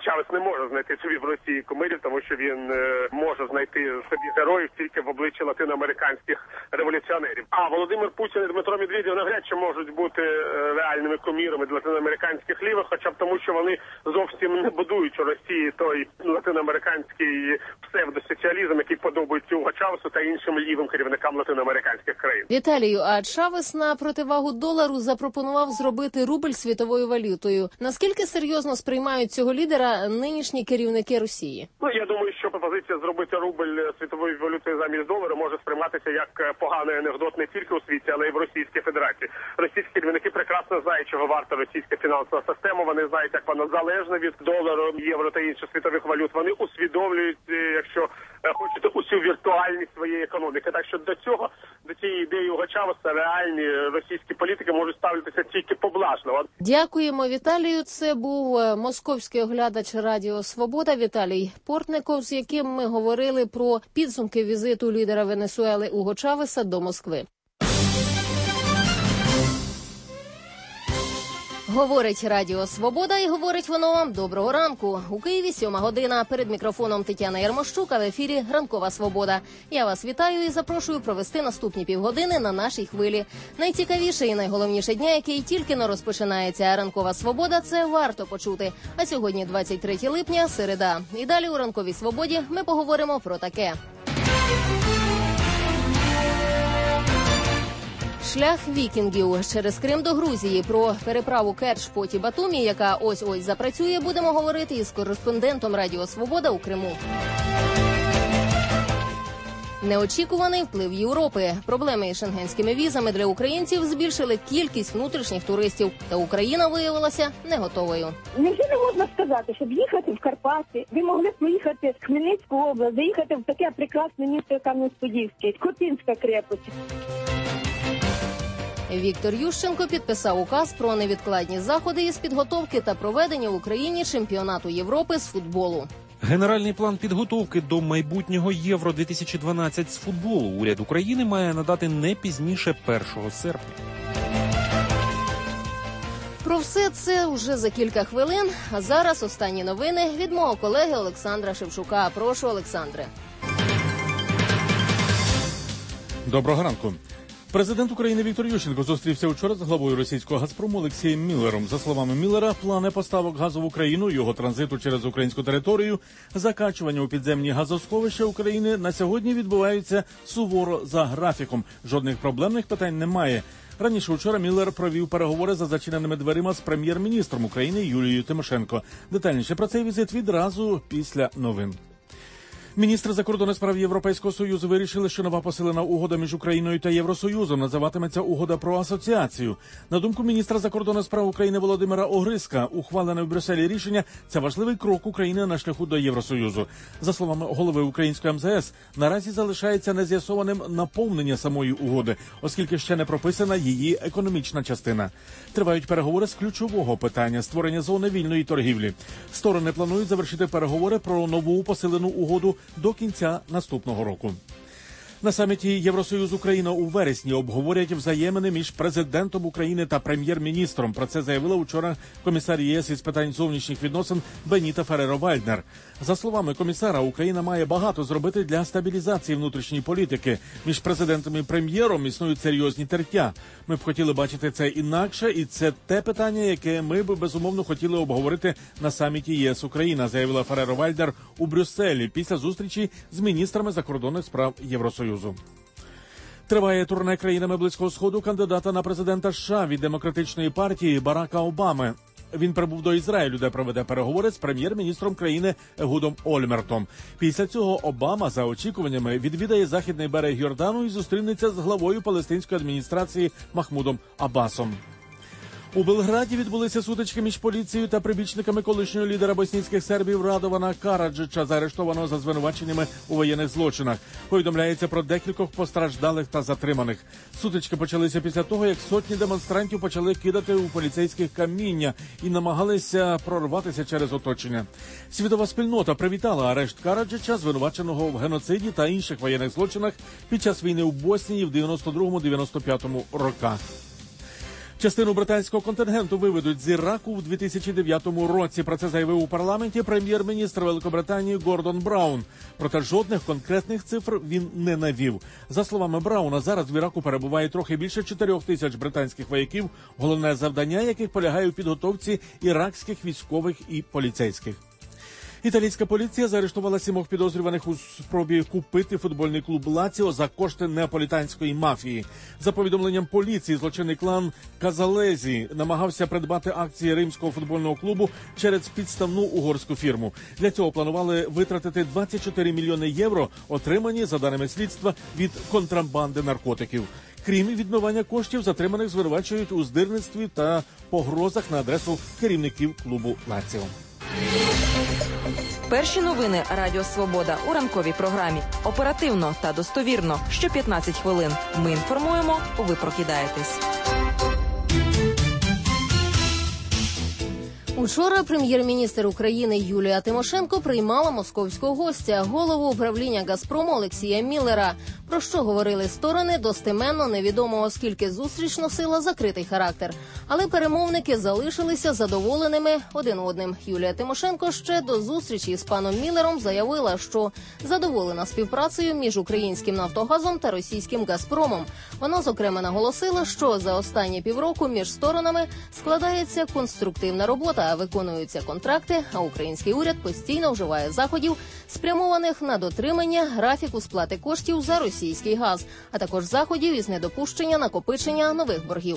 Чавес не може знайти собі в Росії кумирів, тому що він може знайти собі героїв тільки в обличчі латиноамериканських революціонерів. А Володимир Путін і Дмитро Медведєв навряд чи можуть бути реальними кумірами для латиноамериканських лівих, хоча б тому, що вони зовсім не будують у Росії той латиноамериканський псевдосоціалізм, який подобається Уго Чавесу та іншим лівим керівникам латиноамериканських країн. Віталію, а Чавес на противагу долару запропонував зробити рубль світовою валютою. Наскільки серйозно сприймають цього лідера нинішні керівники Росії? Я думаю, що пропозиція зробити рубль світовою валютою замість долару може сприйматися як поганий анекдот не тільки у світі, але й в Російській Федерації. Російські керівники прекрасно знають, чого варта російська фінансова система. Вони знають, як вона залежна від долару, євро та інших світових валют. Вони усвідомлюють, якщо хочете, усю віртуальність своєї економіки. Так що до цієї ідеї Уго Чавеса реальні російські політики можуть ставитися тільки поблажно. Дякуємо, Віталію. Це був московський оглядач Радіо Свобода Віталій Портников, з яким ми говорили про підсумки візиту лідера Венесуели Уго Чавеса до Москви. Говорить Радіо Свобода і говорить воно вам доброго ранку. У Києві 7 година. Перед мікрофоном Тетяна Ярмощук, а в ефірі Ранкова Свобода. Я вас вітаю і запрошую провести наступні півгодини на нашій хвилі. Найцікавіше і найголовніше дня, який тільки-но розпочинається. Ранкова Свобода – це варто почути. А сьогодні 23 липня, середа. І далі у Ранковій Свободі ми поговоримо про таке. Шлях вікінгів через Крим до Грузії. Про переправу Керч-Поті-Батумі, яка ось-ось запрацює, будемо говорити із кореспондентом Радіо Свобода у Криму. Неочікуваний вплив Європи. Проблеми із шенгенськими візами для українців збільшили кількість внутрішніх туристів. Та Україна виявилася не готовою. Невже не можна сказати, щоб їхати в Карпати, ви могли б поїхати в Хмельницьку область, заїхати в таке прекрасне місто Кам'янець-Подільський, Хотинська крепость. Віктор Ющенко підписав указ про невідкладні заходи із підготовки та проведення в Україні чемпіонату Європи з футболу. Генеральний план підготовки до майбутнього Євро-2012 з футболу уряд України має надати не пізніше 1 серпня. Про все це вже за кілька хвилин. А зараз останні новини від мого колеги Олександра Шевчука. Прошу, Олександре. Доброго ранку. Президент України Віктор Ющенко зустрівся вчора з главою російського «Газпрому» Олексієм Міллером. За словами Міллера, плани поставок газу в Україну, його транзиту через українську територію, закачування у підземні газосховища України на сьогодні відбуваються суворо за графіком. Жодних проблемних питань немає. Раніше вчора Міллер провів переговори за зачиненими дверима з прем'єр-міністром України Юлією Тимошенко. Детальніше про цей візит відразу після новин. Міністри закордонних справ Європейського Союзу вирішили, що нова посилена угода між Україною та Євросоюзом називатиметься «Угода про асоціацію». На думку міністра закордонних справ України Володимира Огризка, ухвалене в Брюсселі рішення – це важливий крок України на шляху до Євросоюзу. За словами голови української МЗС, наразі залишається нез'ясованим наповнення самої угоди, оскільки ще не прописана її економічна частина. Тривають переговори з ключового питання – створення зони вільної торгівлі. Сторони планують завершити переговори про нову посилену угоду до кінця наступного року. На саміті Євросоюз-Україна у вересні обговорять взаємини між президентом України та прем'єр-міністром. Про це заявила вчора комісар ЄС із питань зовнішніх відносин Беніта Ферреро-Вальднер. За словами комісара, Україна має багато зробити для стабілізації внутрішньої політики. Між президентом і прем'єром існують серйозні тертя. Ми б хотіли бачити це інакше, і це те питання, яке ми б безумовно хотіли обговорити на саміті ЄС-Україна, заявила Ферреро-Вальднер у Брюсселі після зустрічі з міністрами закордонних справ Євросоюзу. Триває турне країнами Близького Сходу кандидата на президента США від Демократичної партії Барака Обами. Він прибув до Ізраїлю, де проведе переговори з прем'єр-міністром країни Егудом Ольмертом. Після цього Обама, за очікуваннями, відвідає західний берег Йордану і зустрінеться з главою палестинської адміністрації Махмудом Аббасом. У Белграді відбулися сутички між поліцією та прибічниками колишнього лідера боснійських сербів Радована Караджича, заарештованого за звинуваченнями у воєнних злочинах. Повідомляється про декількох постраждалих та затриманих. Сутички почалися після того, як сотні демонстрантів почали кидати у поліцейських каміння і намагалися прорватися через оточення. Світова спільнота привітала арешт Караджича, звинуваченого в геноциді та інших воєнних злочинах під час війни у Боснії в 92-95 роках. Частину британського контингенту виведуть з Іраку в 2009 році. Про це заявив у парламенті прем'єр-міністр Великобританії Гордон Браун. Проте жодних конкретних цифр він не навів. За словами Брауна, зараз в Іраку перебуває трохи більше 4 тисяч британських вояків, головне завдання яких полягає у підготовці іракських військових і поліцейських. Італійська поліція заарештувала 7 підозрюваних у спробі купити футбольний клуб «Лаціо» за кошти неаполітанської мафії. За повідомленням поліції, злочинний клан Казалезі намагався придбати акції римського футбольного клубу через підставну угорську фірму. Для цього планували витратити 24 мільйони євро, отримані, за даними слідства, від контрабанди наркотиків. Крім відмивання коштів, затриманих звинувачують у здирництві та погрозах на адресу керівників клубу «Лаціо». Перші новини Радіо Свобода у ранковій програмі. Оперативно та достовірно. Що 15 хвилин. Ми інформуємо, ви прокидаєтесь. Учора прем'єр-міністр України Юлія Тимошенко приймала московського гостя, голову управління «Газпрому» Олексія Міллера. Про що говорили сторони, достеменно невідомо, оскільки зустріч носила закритий характер. Але перемовники залишилися задоволеними один одним. Юлія Тимошенко ще до зустрічі з паном Міллером заявила, що задоволена співпрацею між українським «Нафтогазом» та російським «Газпромом». Вона, зокрема, наголосила, що за останні півроку між сторонами складається конструктивна робота, виконуються контракти, а український уряд постійно вживає заходів, спрямованих на дотримання графіку сплати коштів за російський газ, а також заходів із недопущення накопичення нових боргів.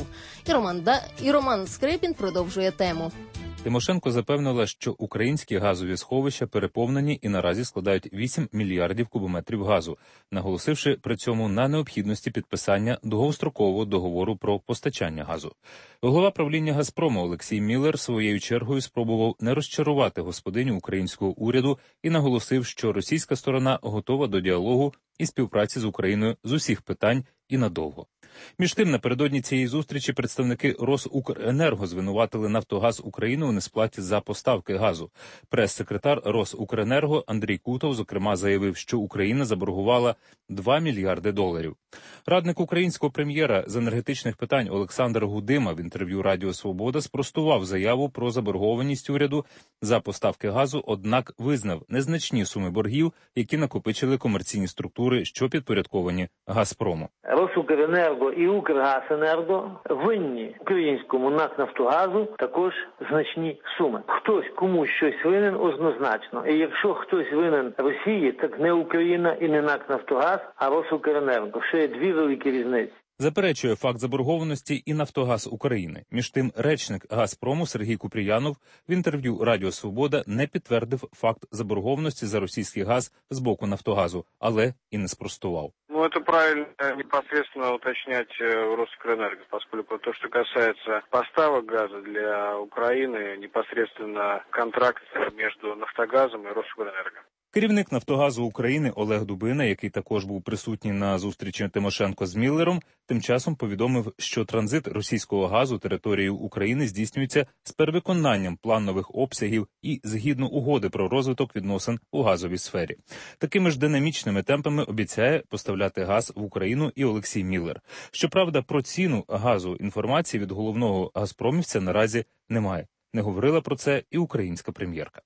І Роман Скрипін продовжує тему. Тимошенко запевнила, що українські газові сховища переповнені і наразі складають 8 мільярдів кубометрів газу, наголосивши при цьому на необхідності підписання довгострокового договору про постачання газу. Голова правління «Газпрому» Олексій Міллер своєю чергою спробував не розчарувати господиню українського уряду і наголосив, що російська сторона готова до діалогу і співпраці з Україною з усіх питань і надовго. Між тим, напередодні цієї зустрічі представники Росукренерго звинуватили «Нафтогаз України» у несплаті за поставки газу. Прес-секретар Росукренерго Андрій Кутов, зокрема, заявив, що Україна заборгувала $2 мільярди. Радник українського прем'єра з енергетичних питань Олександр Гудима в інтерв'ю Радіо Свобода спростував заяву про заборгованість уряду за поставки газу, однак визнав незначні суми боргів, які накопичили комерційні структури, що підпорядковані «Газпрому». Росукренерго і Укргазенерго винні українському НАК «Нафтогазу» також значні суми. Хтось комусь щось винен однозначно. І якщо хтось винен Росії, так не Україна і не НАК «Нафтогаз», а Росукренерго. Ще є дві великі різниці. Заперечує факт заборгованості і «Нафтогаз України». Між тим, речник «Газпрому» Сергій Купріянов в інтерв'ю Радіо Свобода не підтвердив факт заборгованості за російський газ з боку «Нафтогазу», але і не спростував. Это правильно непосредственно уточнять в Росукрэнерго, поскольку то, что касается поставок газа для Украины, непосредственно контракт между «Нафтогазом» и Росукрэнерго. Керівник «Нафтогазу України» Олег Дубина, який також був присутній на зустрічі Тимошенко з Міллером, тим часом повідомив, що транзит російського газу територією України здійснюється з перевиконанням планових обсягів і згідно угоди про розвиток відносин у газовій сфері. Такими ж динамічними темпами обіцяє поставляти газ в Україну і Олексій Міллер. Щоправда, про ціну газу інформації від головного газпромівця наразі немає. Не говорила про це і українська прем'єрка.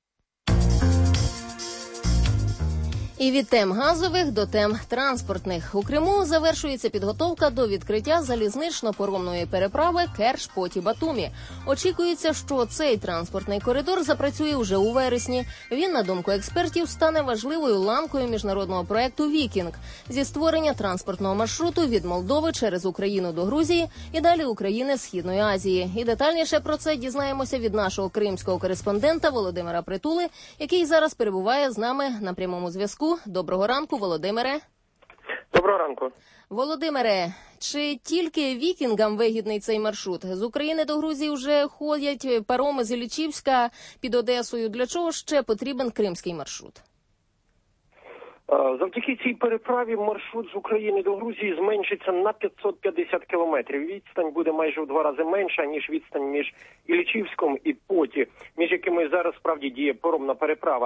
І від тем газових до тем транспортних. У Криму завершується підготовка до відкриття залізнично-паромної переправи Керч-Поті-Батумі. Очікується, що цей транспортний коридор запрацює вже у вересні. Він, на думку експертів, стане важливою ланкою міжнародного проекту «Вікінг» зі створення транспортного маршруту від Молдови через Україну до Грузії і далі України Східної Азії. І детальніше про це дізнаємося від нашого кримського кореспондента Володимира Притули, який зараз перебуває з нами на прямому зв'язку. Доброго ранку, Володимире. Доброго ранку. Володимире, чи тільки вікінгам вигідний цей маршрут? З України до Грузії вже ходять пароми з Іллічівська під Одесою. Для чого ще потрібен кримський маршрут? Завдяки цій переправі маршрут з України до Грузії зменшиться на 550 кілометрів. Відстань буде майже в 2 рази менша, ніж відстань між Іллічівськом і Поті, між якими зараз справді діє паромна переправа.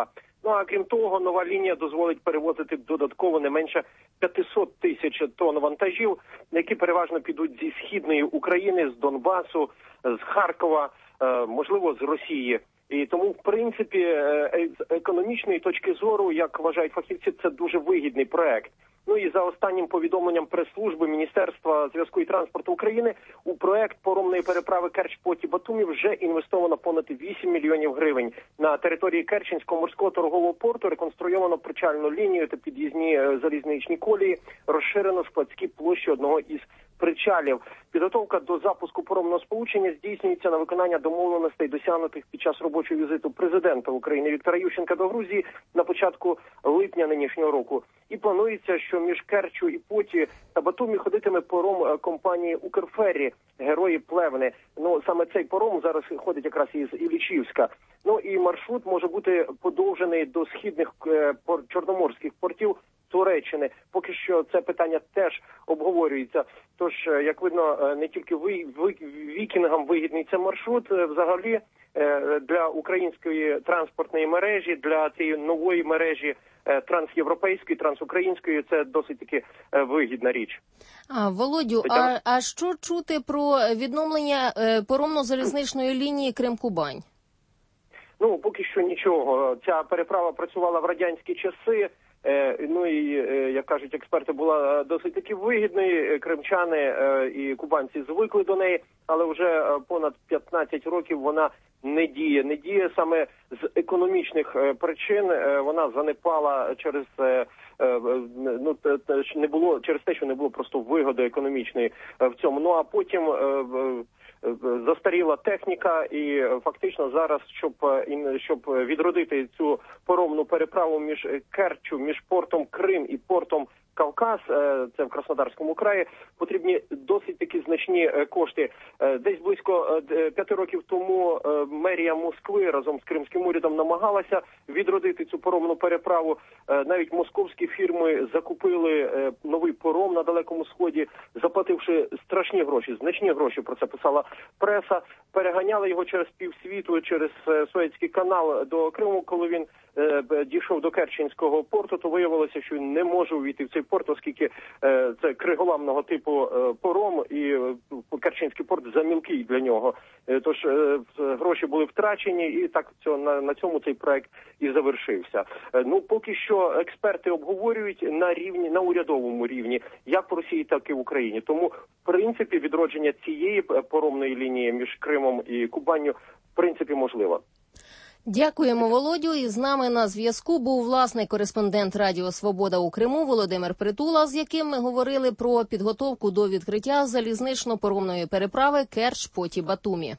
Ну а крім того, нова лінія дозволить перевозити додатково не менше 500 тисяч тонн вантажів, які переважно підуть зі східної України, з Донбасу, з Харкова, можливо, з Росії. І тому, в принципі, з економічної точки зору, як вважають фахівці, це дуже вигідний проект. Ну і за останнім повідомленням прес-служби Міністерства зв'язку і транспорту України, у проект паромної переправи Керч-Поті-Батумі вже інвестовано понад 8 мільйонів гривень. На території Керченського морського торгового порту реконструйовано причальну лінію та під'їзні залізничні колії, розширено складські площі одного із причалів. Підготовка до запуску паромного сполучення здійснюється на виконання домовленостей, досягнутих під час робочого візиту президента України Віктора Ющенка до Грузії на початку липня нинішнього року. І планується, що між Керчу і Поті та Батумі ходитиме паром компанії «Укрферрі» «Герої Плевни». Ну, саме цей паром зараз ходить якраз із Іллічівська. Ну і маршрут може бути подовжений до східних чорноморських портів Туреччини. Поки що це питання теж обговорюється. Тож, як видно, не тільки вікінгам вигідний це маршрут, взагалі для української транспортної мережі, для цієї нової мережі трансєвропейської, трансукраїнської, це досить таки вигідна річ. Володю, а що чути про відновлення паромно-залізничної лінії Крим-Кубань? Ну, поки що нічого. Ця переправа працювала в радянські часи. Ну і, як кажуть експерти, була досить таки вигідною. Кримчани і кубанці звикли до неї, але вже понад 15 років вона не діє. Не діє саме з економічних причин. Вона занепала через через те, що не було просто вигоди економічної в цьому. Ну а потім застаріла техніка, і фактично зараз, щоб відродити цю паромну переправу між Керчу, між портом Крим і портом Кавказ, це в Краснодарському краї, потрібні досить такі значні кошти. Десь близько 5 років тому мерія Москви разом з кримським урядом намагалася відродити цю паромну переправу. Навіть московські фірми закупили новий паром на Далекому Сході, заплативши страшні гроші, значні гроші, про це писала преса. Переганяли його через півсвіту, через Суецький канал до Криму. Коли він дійшов до Керченського порту, то виявилося, що він не може увійти в цей порт, оскільки це криголамного типу паром, і Керченський порт замілкий для нього. Тож гроші були втрачені, і так на цьому цей проект і завершився. Ну, поки що експерти обговорюють на урядовому рівні, як в Росії, так і в Україні. Тому, в принципі, відродження цієї паромної лінії між Кримом і Кубанню, в принципі, можливо. Дякуємо, Володю. І з нами на зв'язку був власний кореспондент Радіо Свобода у Криму Володимир Притула, з яким ми говорили про підготовку до відкриття залізнично-паромної переправи Керч-Поті-Батумі.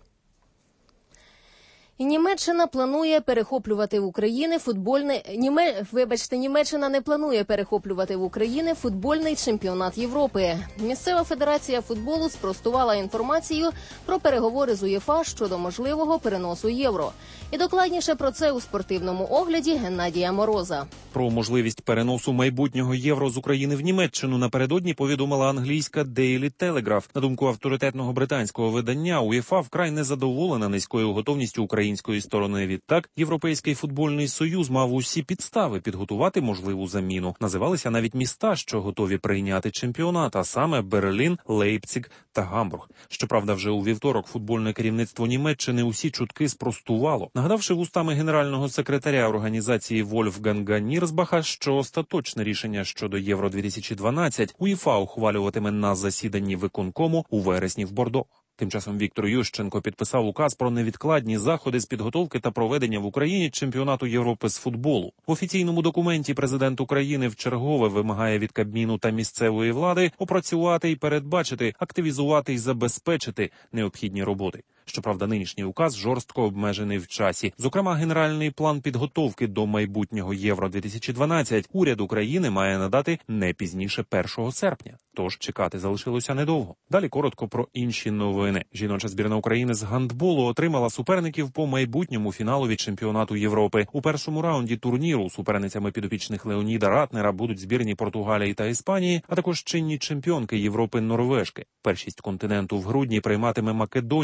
І Німеччина планує перехоплювати в Україні Німеччина не планує перехоплювати в Україні футбольний чемпіонат Європи. Місцева федерація футболу спростувала інформацію про переговори з УЄФА щодо можливого переносу Євро. І докладніше про це у спортивному огляді Геннадія Мороза. Про можливість переносу майбутнього Євро з України в Німеччину напередодні повідомила англійська Daily Telegraph. На думку авторитетного британського видання, УЄФА вкрай незадоволена низькою готовністю української сторони. Відтак, Європейський футбольний союз мав усі підстави підготувати можливу заміну. Називалися навіть міста, що готові прийняти чемпіонат, а саме Берлін, Лейпциг та Гамбург. Щоправда, вже у вівторок футбольне керівництво Німеччини усі чутки спростувало, нагадавши вустами генерального секретаря організації Вольфганга Нірсбаха, що остаточне рішення щодо Євро-2012 УЄФА ухвалюватиме на засіданні виконкому у вересні в Бордо. Тим часом Віктор Ющенко підписав указ про невідкладні заходи з підготовки та проведення в Україні чемпіонату Європи з футболу. В офіційному документі президент України вчергове вимагає від Кабміну та місцевої влади опрацювати і передбачити, активізувати і забезпечити необхідні роботи. Щоправда, нинішній указ жорстко обмежений в часі. Зокрема, генеральний план підготовки до майбутнього Євро-2012 уряд України має надати не пізніше 1 серпня. Тож чекати залишилося недовго. Далі коротко про інші новини. Жіноча збірна України з гандболу отримала суперників по майбутньому фіналові чемпіонату Європи. У першому раунді турніру суперницями підопічних Леоніда Ратнера будуть збірні Португалії та Іспанії, а також чинні чемпіонки Європи Норвежки. Першість континенту в грудні прийматиме Македонія. Туди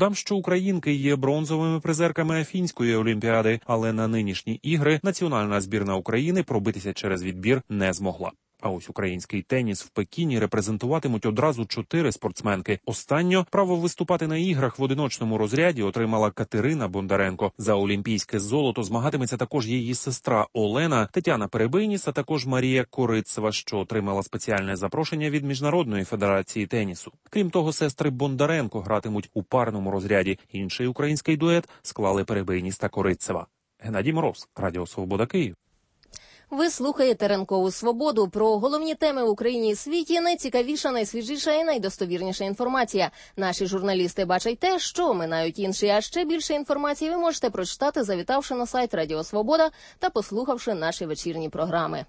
Додам, що українки є бронзовими призерками Афінської олімпіади, але на нинішні ігри національна збірна України пробитися через відбір не змогла. А ось український теніс в Пекіні репрезентуватимуть одразу 4 спортсменки. Останньо право виступати на іграх в одиночному розряді отримала Катерина Бондаренко. За олімпійське золото змагатиметься також її сестра Олена, Тетяна Перебийніс, а також Марія Корицева, що отримала спеціальне запрошення від Міжнародної федерації тенісу. Крім того, сестри Бондаренко гратимуть у парному розряді. Інший український дует склали Перебийніс та Корицева. Геннадій Мороз, Радіо Свобода, Київ. Ви слухаєте «Ранкову свободу». Про головні теми в Україні і світі найцікавіша, найсвіжіша і найдостовірніша інформація. Наші журналісти бачать те, що оминають інші. А ще більше інформації ви можете прочитати, завітавши на сайт Радіо Свобода та послухавши наші вечірні програми.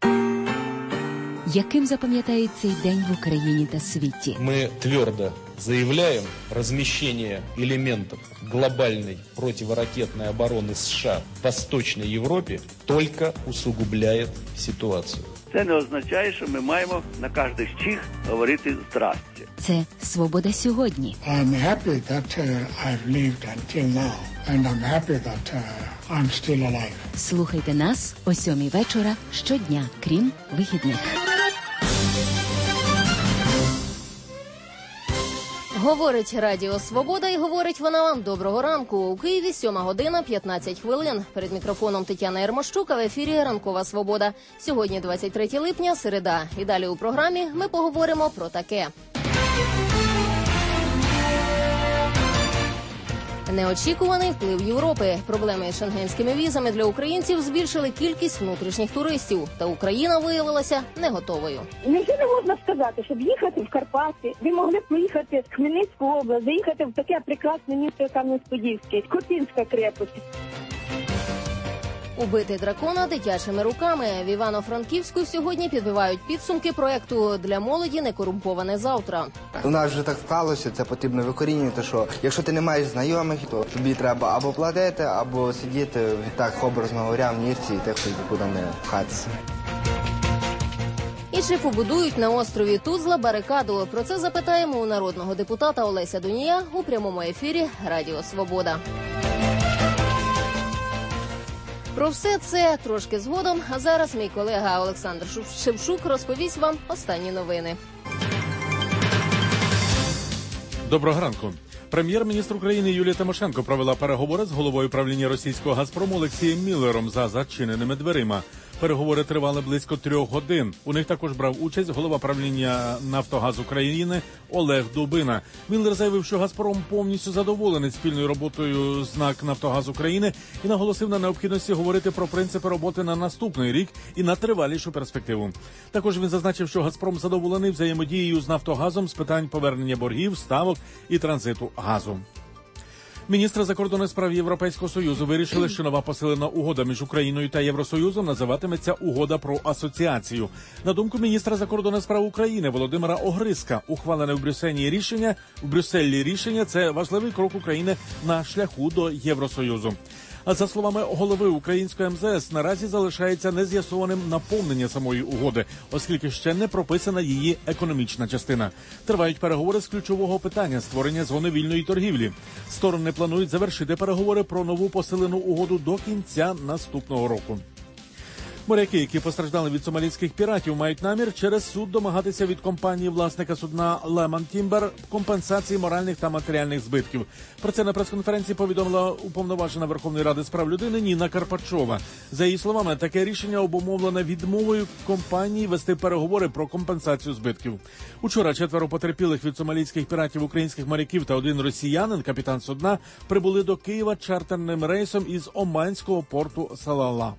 Яким запам'ятають цей день в Україні та світі? Ми твердо заявляємо, розміщення елементів глобальної противоракетної оборони США в Восточній Європі тільки усугубляє ситуацію. Це не означає, що ми маємо на кожний чих говорити «здрасте». Це «Свобода сьогодні». I'm happy that I've lived until now. And I'm happy that I'm still alive. Слухайте нас о 7:00 вечора щодня, крім вихідних. Говорить Радіо Свобода і говорить вона вам доброго ранку. У Києві 7:15. Перед мікрофоном Тетяна Ярмощук, а в ефірі «Ранкова Свобода». Сьогодні 23 липня, середа. І далі у програмі ми поговоримо про таке. Неочікуваний вплив Європи. Проблеми з шенгенськими візами для українців збільшили кількість внутрішніх туристів. Та Україна виявилася не готовою. Невже не можна сказати, щоб їхати в Карпати, ви могли поїхати в Хмельницьку область, заїхати в таке прекрасне місто Кам'янець-Подільський, Хотинська крепость. Убити дракона дитячими руками. В Івано-Франківську сьогодні підбивають підсумки проєкту для молоді «Некорумповане завтра». У нас вже так сталося, це потрібно викорінювати, що якщо ти не маєш знайомих, то тобі треба або платити, або сидіти, так образно говоря, в нірці і тихо нікуди не пхатися. І чи побудують на острові Тузла барикаду? Про це запитаємо у народного депутата Олеся Дунія у прямому ефірі «Радіо Свобода». Про все це трошки згодом, а зараз мій колега Олександр Шевчук розповість вам останні новини. Доброго ранку. Прем'єр-міністр України Юлія Тимошенко провела переговори з головою правління російського «Газпрому» Олексієм Міллером за зачиненими дверима. Переговори тривали близько 3 годин. У них також брав участь голова правління «Нафтогаз України» Олег Дубина. Міллер заявив, що «Газпром» повністю задоволений спільною роботою з НАК «Нафтогаз України» і наголосив на необхідності говорити про принципи роботи на наступний рік і на тривалішу перспективу. Також він зазначив, що «Газпром» задоволений взаємодією з «Нафтогазом» з питань повернення боргів, ставок і транзиту газу. Міністри закордонних справ Європейського Союзу вирішили, що нова посилена угода між Україною та Євросоюзом називатиметься «Угода про асоціацію». На думку міністра закордонних справ України Володимира Огризка, ухвалене в Брюсселі рішення – це важливий крок України на шляху до Євросоюзу. А за словами голови української МЗС, наразі залишається нез'ясованим наповнення самої угоди, оскільки ще не прописана її економічна частина. Тривають переговори з ключового питання – створення зони вільної торгівлі. Сторони планують завершити переговори про нову посилену угоду до кінця наступного року. Моряки, які постраждали від сомалійських піратів, мають намір через суд домагатися від компанії-власника судна Lehman Timber компенсації моральних та матеріальних збитків. Про це на прес-конференції повідомила уповноважена Верховної Ради з прав людини Ніна Карпачова. За її словами, таке рішення обумовлене відмовою компанії вести переговори про компенсацію збитків. Учора 4 потерпілих від сомалійських піратів українських моряків та 1 росіянин, капітан судна, прибули до Києва чартерним рейсом із оманського порту Салала.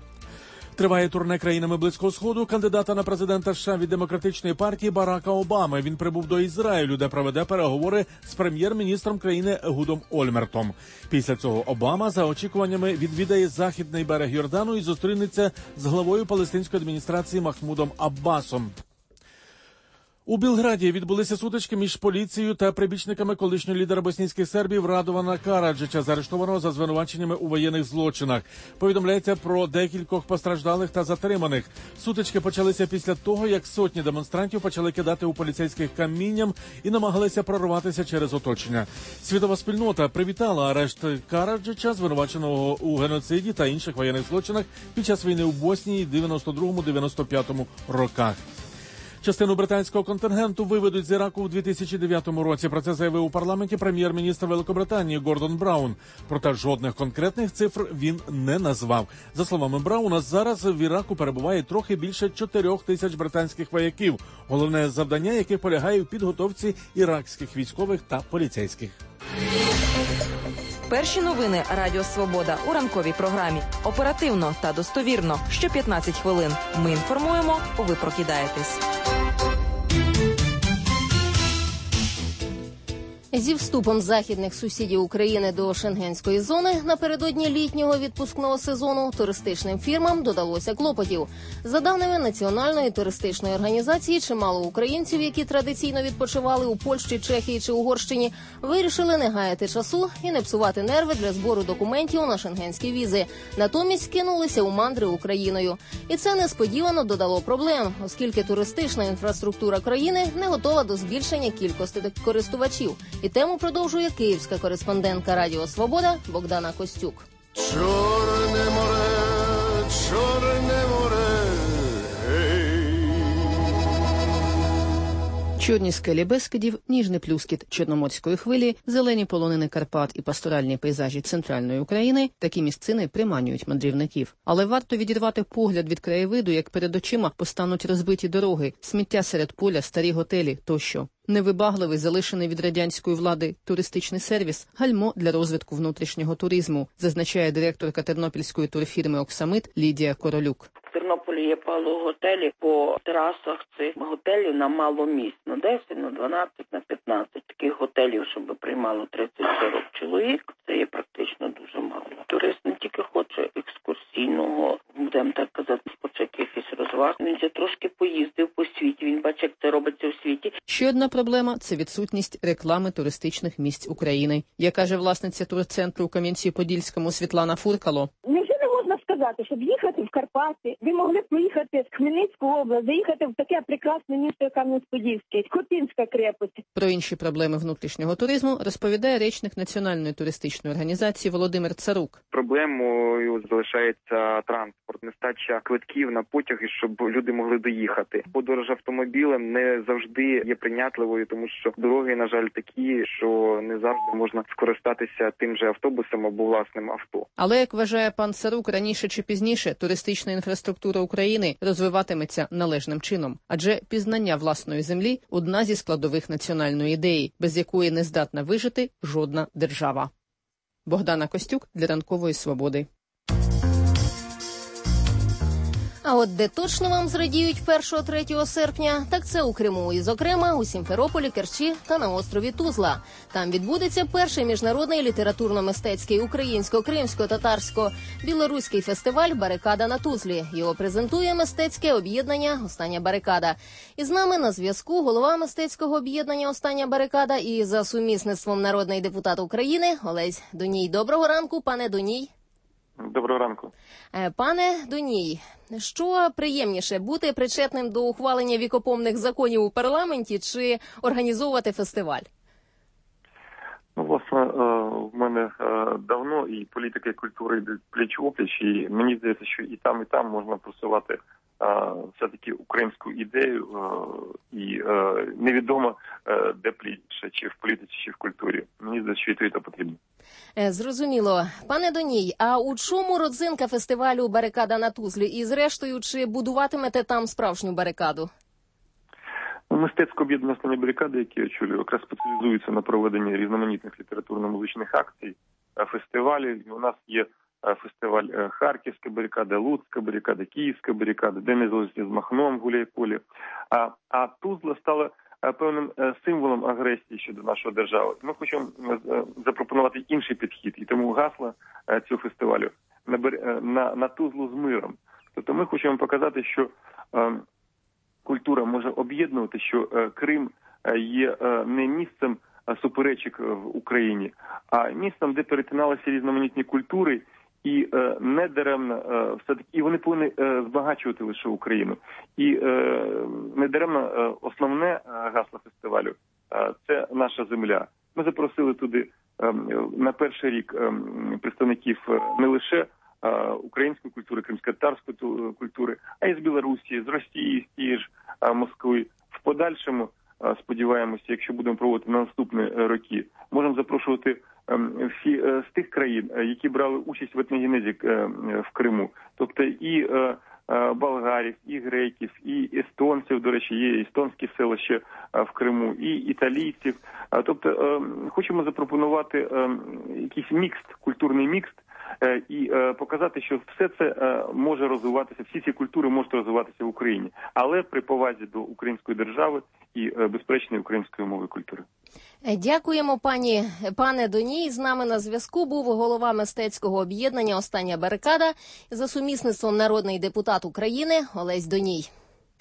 Триває турне країнами Близького Сходу кандидата на президента США від Демократичної партії Барака Обами. Він прибув до Ізраїлю, де проведе переговори з прем'єр-міністром країни Егудом Ольмертом. Після цього Обама, за очікуваннями, відвідає західний берег Йордану і зустрінеться з главою палестинської адміністрації Махмудом Аббасом. У Білграді відбулися сутички між поліцією та прибічниками колишнього лідера боснійських сербів Радована Караджича, заарештованого за звинуваченнями у воєнних злочинах. Повідомляється про декількох постраждалих та затриманих. Сутички почалися після того, як сотні демонстрантів почали кидати у поліцейських камінням і намагалися прорватися через оточення. Світова спільнота привітала арешт Караджича, звинуваченого у геноциді та інших воєнних злочинах під час війни у Боснії в 92-95 роках. Частину британського контингенту виведуть з Іраку у 2009 році. Про це заявив у парламенті прем'єр-міністр Великобританії Гордон Браун. Проте жодних конкретних цифр він не назвав. За словами Брауна, зараз в Іраку перебуває трохи більше 4 тисяч британських вояків, головне завдання яких полягає в підготовці іракських військових та поліцейських. Перші новини Радіо Свобода у ранковій програмі. Оперативно та достовірно. Що 15 хвилин. Ми інформуємо, ви прокидаєтесь. Зі вступом західних сусідів України до шенгенської зони напередодні літнього відпускного сезону туристичним фірмам додалося клопотів. За даними Національної туристичної організації, чимало українців, які традиційно відпочивали у Польщі, Чехії чи Угорщині, вирішили не гаяти часу і не псувати нерви для збору документів на шенгенські візи. Натомість кинулися у мандри Україною. І це несподівано додало проблем, оскільки туристична інфраструктура країни не готова до збільшення кількості користувачів. І тему продовжує київська кореспондентка Радіо Свобода Богдана Костюк. Чорне море, гей. Чорні скелі Бескидів, ніжний плюскіт Чорноморської хвилі, зелені полонини Карпат і пасторальні пейзажі центральної України – такі місцини приманюють мандрівників. Але варто відірвати погляд від краєвиду, як перед очима постануть розбиті дороги, сміття серед поля, старі готелі тощо. Невибагливий, залишений від радянської влади туристичний сервіс – гальмо для розвитку внутрішнього туризму, зазначає директорка тернопільської турфірми «Оксамит» Лідія Королюк. В Тернополі є пару готелів, по терасах цих готелів на мало місць. На 10, на 12, на 15 таких готелів, щоб приймало 30-40 чоловік, це є практично дуже мало. Турист не тільки хоче екскурсійного, будемо так казати, хоче якихось розваг. Він вже трошки поїздив по світі, він бачить, як це робиться у світі. Ще одна проблема – це відсутність реклами туристичних місць України. Як каже власниця турцентру у Кам'янці-Подільському Світлана Фуркало. Сказати, щоб їхати в Карпати, ви могли б поїхати в Хмельницьку область, заїхати в таке прекрасне місто Кам'янець-Подільський, Хотинська крепость. Про інші проблеми внутрішнього туризму розповідає речник Національної туристичної організації Володимир Царук. Проблемою залишається транспорт, нестача квитків на потяги, щоб люди могли доїхати. Подорож автомобілем не завжди є прийнятливою, тому що дороги, на жаль, такі, що не завжди можна скористатися тим же автобусом або власним авто. Але, як вважає пан Царук, раніше чи пізніше туристична інфраструктура України розвиватиметься належним чином. Адже пізнання власної землі – одна зі складових національної ідеї, без якої не здатна вижити жодна держава. Богдана Костюк для Ранкової Свободи. А от де точно вам зрадіють 1-3 серпня, так це у Криму. І, зокрема, у Сімферополі, Керчі та на острові Тузла. Там відбудеться перший міжнародний літературно-мистецький українсько-кримсько-татарсько-білоруський фестиваль «Барикада на Тузлі». Його презентує мистецьке об'єднання «Остання барикада». І з нами на зв'язку голова мистецького об'єднання «Остання барикада» і за сумісництвом народний депутат України Олесь Дуній. Доброго ранку, пане Дуній. Доброго ранку. Пане Дуній, що приємніше, бути причетним до ухвалення вікопомних законів у парламенті чи організовувати фестиваль? Ну, власне, в мене давно і політика, і культура йдуть пліч-опліч, і мені здається, що і там можна просувати все-таки українську ідею, і невідомо, де пліче, чи в політиці, чи в культурі. Мені здається, що і то потрібно. Зрозуміло. Пане Дуній, а у чому родзинка фестивалю «Барикада на Тузлі»? І зрештою, чи будуватимете там справжню барикаду? Мистецьке об'єднання «Остання барикада», яке я очолюю, якраз спеціалізується на проведенні різноманітних літературно-музичних акцій, фестивалів. У нас є фестиваль Харківська барикада, Луцька барикада, Київська барикада, День незалежності з Махном в Гуляйполі. А Тузла стала певним символом агресії щодо нашої держави. Ми хочемо запропонувати інший підхід, і тому гасло цього фестивалю на Тузлу з миром. Тобто ми хочемо показати, що культура може об'єднувати, що Крим є не місцем суперечок в Україні, а місцем, де перетиналися різноманітні культури, і не даремно все-таки, і вони повинні збагачувати лише Україну. І не даремно основне гасло фестивалю – це наша земля. Ми запросили туди на перший рік представників не лише української культури, кримськотатарської культури, а й з Білорусі, з Росії, з тієї ж Москви. В подальшому, сподіваємося, якщо будемо проводити на наступні роки, можемо запрошувати всі з тих країн, які брали участь в етногенезі в Криму. Тобто і болгарів, і греків, і естонців, до речі, є естонські селища в Криму, і італійців. Тобто хочемо запропонувати якийсь мікс, культурний мікс, і показати, що все це може розвиватися, всі ці культури можуть розвиватися в Україні, але при повазі до української держави і безпечної української мови і культури. Дякуємо, пане Доній. З нами на зв'язку був голова мистецького об'єднання «Остання барикада», за сумісництвом народний депутат України Олесь Доній.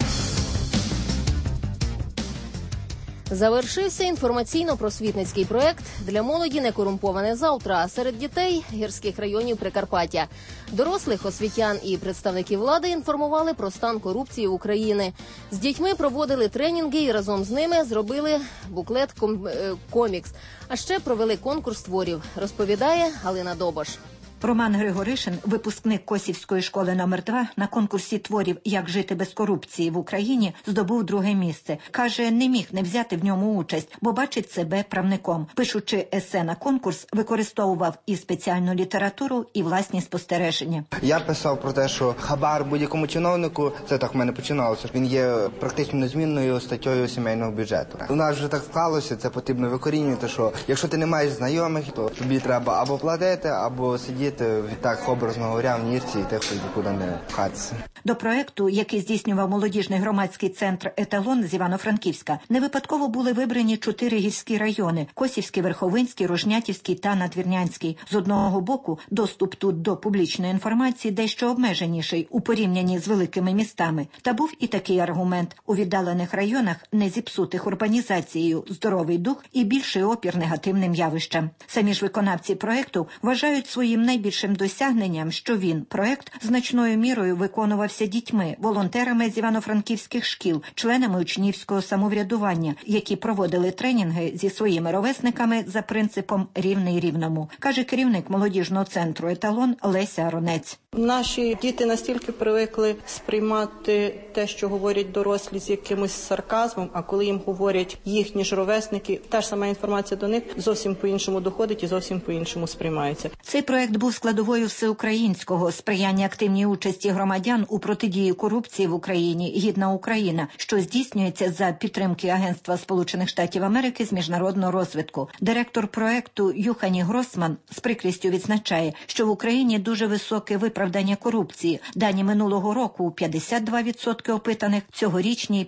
Завершився інформаційно-просвітницький проєкт для молоді «Некорумповане завтра» серед дітей гірських районів Прикарпаття. Дорослих, освітян і представників влади інформували про стан корупції в Україні. З дітьми проводили тренінги і разом з ними зробили буклет-комікс. А ще провели конкурс творів, розповідає Галина Добош. Роман Григоришин, випускник Косівської школи номер 2, на конкурсі творів «Як жити без корупції в Україні» здобув 2-е місце. Каже, не міг не взяти в ньому участь, бо бачить себе правником. Пишучи есе на конкурс, використовував і спеціальну літературу, і власні спостереження. Я писав про те, що хабар будь-якому чиновнику, це так в мене починалося, він є практично незмінною статтею сімейного бюджету. У нас вже так склалося, це потрібно викорінювати, що якщо ти не маєш знайомих, то тобі треба або платити, або сидіти так образно говоря в нірці і тихо нікуди не пхатися. До проекту, який здійснював молодіжний громадський центр «Еталон» з Івано-Франківська, не випадково були вибрані 4 гірські райони – Косівський, Верховинський, Рожнятівський та Надвірнянський. З одного боку, доступ тут до публічної інформації дещо обмеженіший у порівнянні з великими містами. Та був і такий аргумент – у віддалених районах, не зіпсутих урбанізацією, здоровий дух і більший опір негативним явищам. Самі ж виконавці проекту вважають своїм найбільшим досягненням, що він, проект, значною мірою виконувався дітьми, волонтерами з івано-франківських шкіл, членами учнівського самоврядування, які проводили тренінги зі своїми ровесниками за принципом «рівний рівному», каже керівник молодіжного центру «Еталон» Леся Аронець. Наші діти настільки привикли сприймати те, що говорять дорослі, з якимось сарказмом, а коли їм говорять їхні ж ровесники, та ж сама інформація до них зовсім по-іншому доходить і зовсім по-іншому сприймається. Цей проект був складовою всеукраїнського сприяння активній участі громадян у протидії корупції в Україні «Гідна Україна», що здійснюється за підтримки Агентства Сполучених Штатів Америки з міжнародного розвитку. Директор проекту Юхані Гросман з прикрістю відзначає, що в Україні дуже високе виправдання корупції. Дані минулого року 52% опитаних, цьогорічні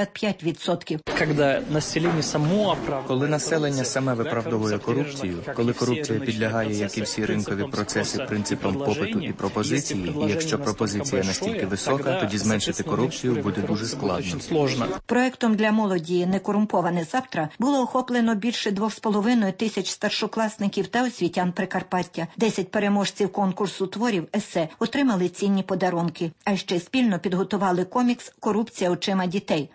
55%. Коли населення саме виправдовує корупцію, коли корупція підлягає, як і всі ринкові процеси, принципам попиту і пропозиції, і якщо пропозиція настільки висока, тоді зменшити корупцію буде дуже складно. Проектом для молоді «Некорумповане завтра» було охоплено більше 2,5 тисяч старшокласників та освітян Прикарпаття. 10 переможців конкурсу творів есе отримали цінні подарунки, а ще спільно підготували комікс «Корупція очима дітей».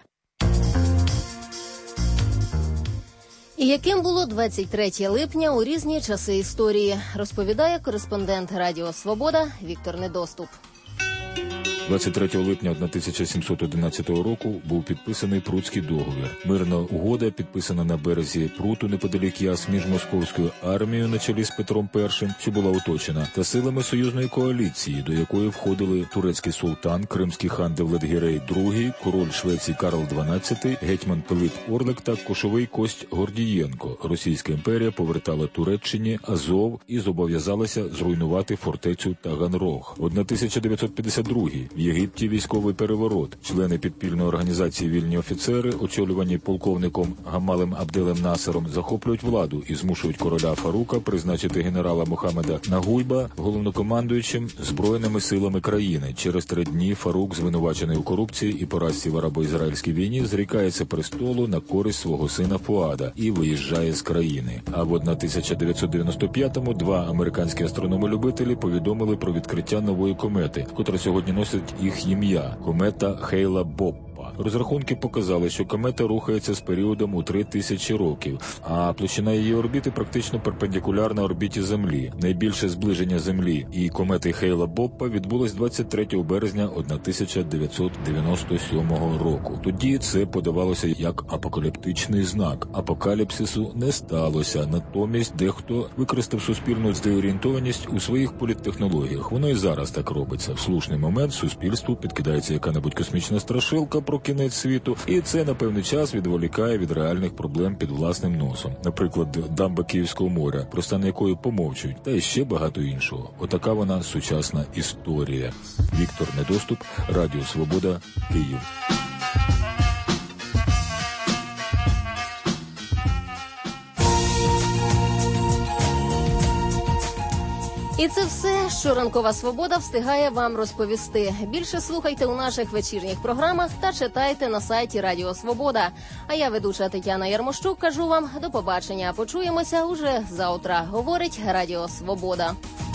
І яким було 23 липня у різні часи історії, розповідає кореспондент Радіо Свобода Віктор Недоступ. 23 липня 1711 року був підписаний Прутський договір. Мирна угода, підписана на березі Пруту неподалік Яс між московською армією на чолі з Петром І, що була оточена, та силами союзної коаліції, до якої входили турецький султан, кримський хан Девлет-Гірей II, король Швеції Карл XII, гетьман Пилип Орлик та кошовий Кость Гордієнко. Російська імперія повертала Туреччині Азов і зобов'язалася зруйнувати фортецю Таганрог. 1952 В Єгипті військовий переворот. Члени підпільної організації «Вільні офіцери», очолювані полковником Гамалем Абделем Насером, захоплюють владу і змушують короля Фарука призначити генерала Мохаммеда Нагуйба головнокомандуючим Збройними силами країни. Через 3 дні Фарук, звинувачений у корупції і поразці в арабо-ізраїльській війні, зрікається престолу на користь свого сина Фуада і виїжджає з країни. А в 1995-му 2 американські астрономи-любителі повідомили про відкриття нової комети, котра сьогодні носить їх ім'я – комета Хейла-Боппа. Розрахунки показали, що комета рухається з періодом у 3000 років, а площина її орбіти практично перпендикулярна орбіті Землі. Найбільше зближення Землі і комети Хейла-Боппа відбулось 23 березня 1997 року. Тоді це подавалося як апокаліптичний знак. Апокаліпсису не сталося, натомість дехто використав суспільну дезорієнтованість у своїх політтехнологіях. Воно і зараз так робиться. В слушний момент суспільству підкидається яка-небудь космічна страшилка про кінець світу, і це на певний час відволікає від реальних проблем під власним носом. Наприклад, дамба Київського моря, про стан якої помовчують, та ще багато іншого. Отака вона сучасна історія. Віктор Недоступ, Радіо Свобода, Київ. І це все, що «Ранкова Свобода» встигає вам розповісти. Більше слухайте у наших вечірніх програмах та читайте на сайті Радіо Свобода. А я, ведуча Тетяна Ярмощук, кажу вам до побачення. Почуємося уже завтра. Говорить Радіо Свобода.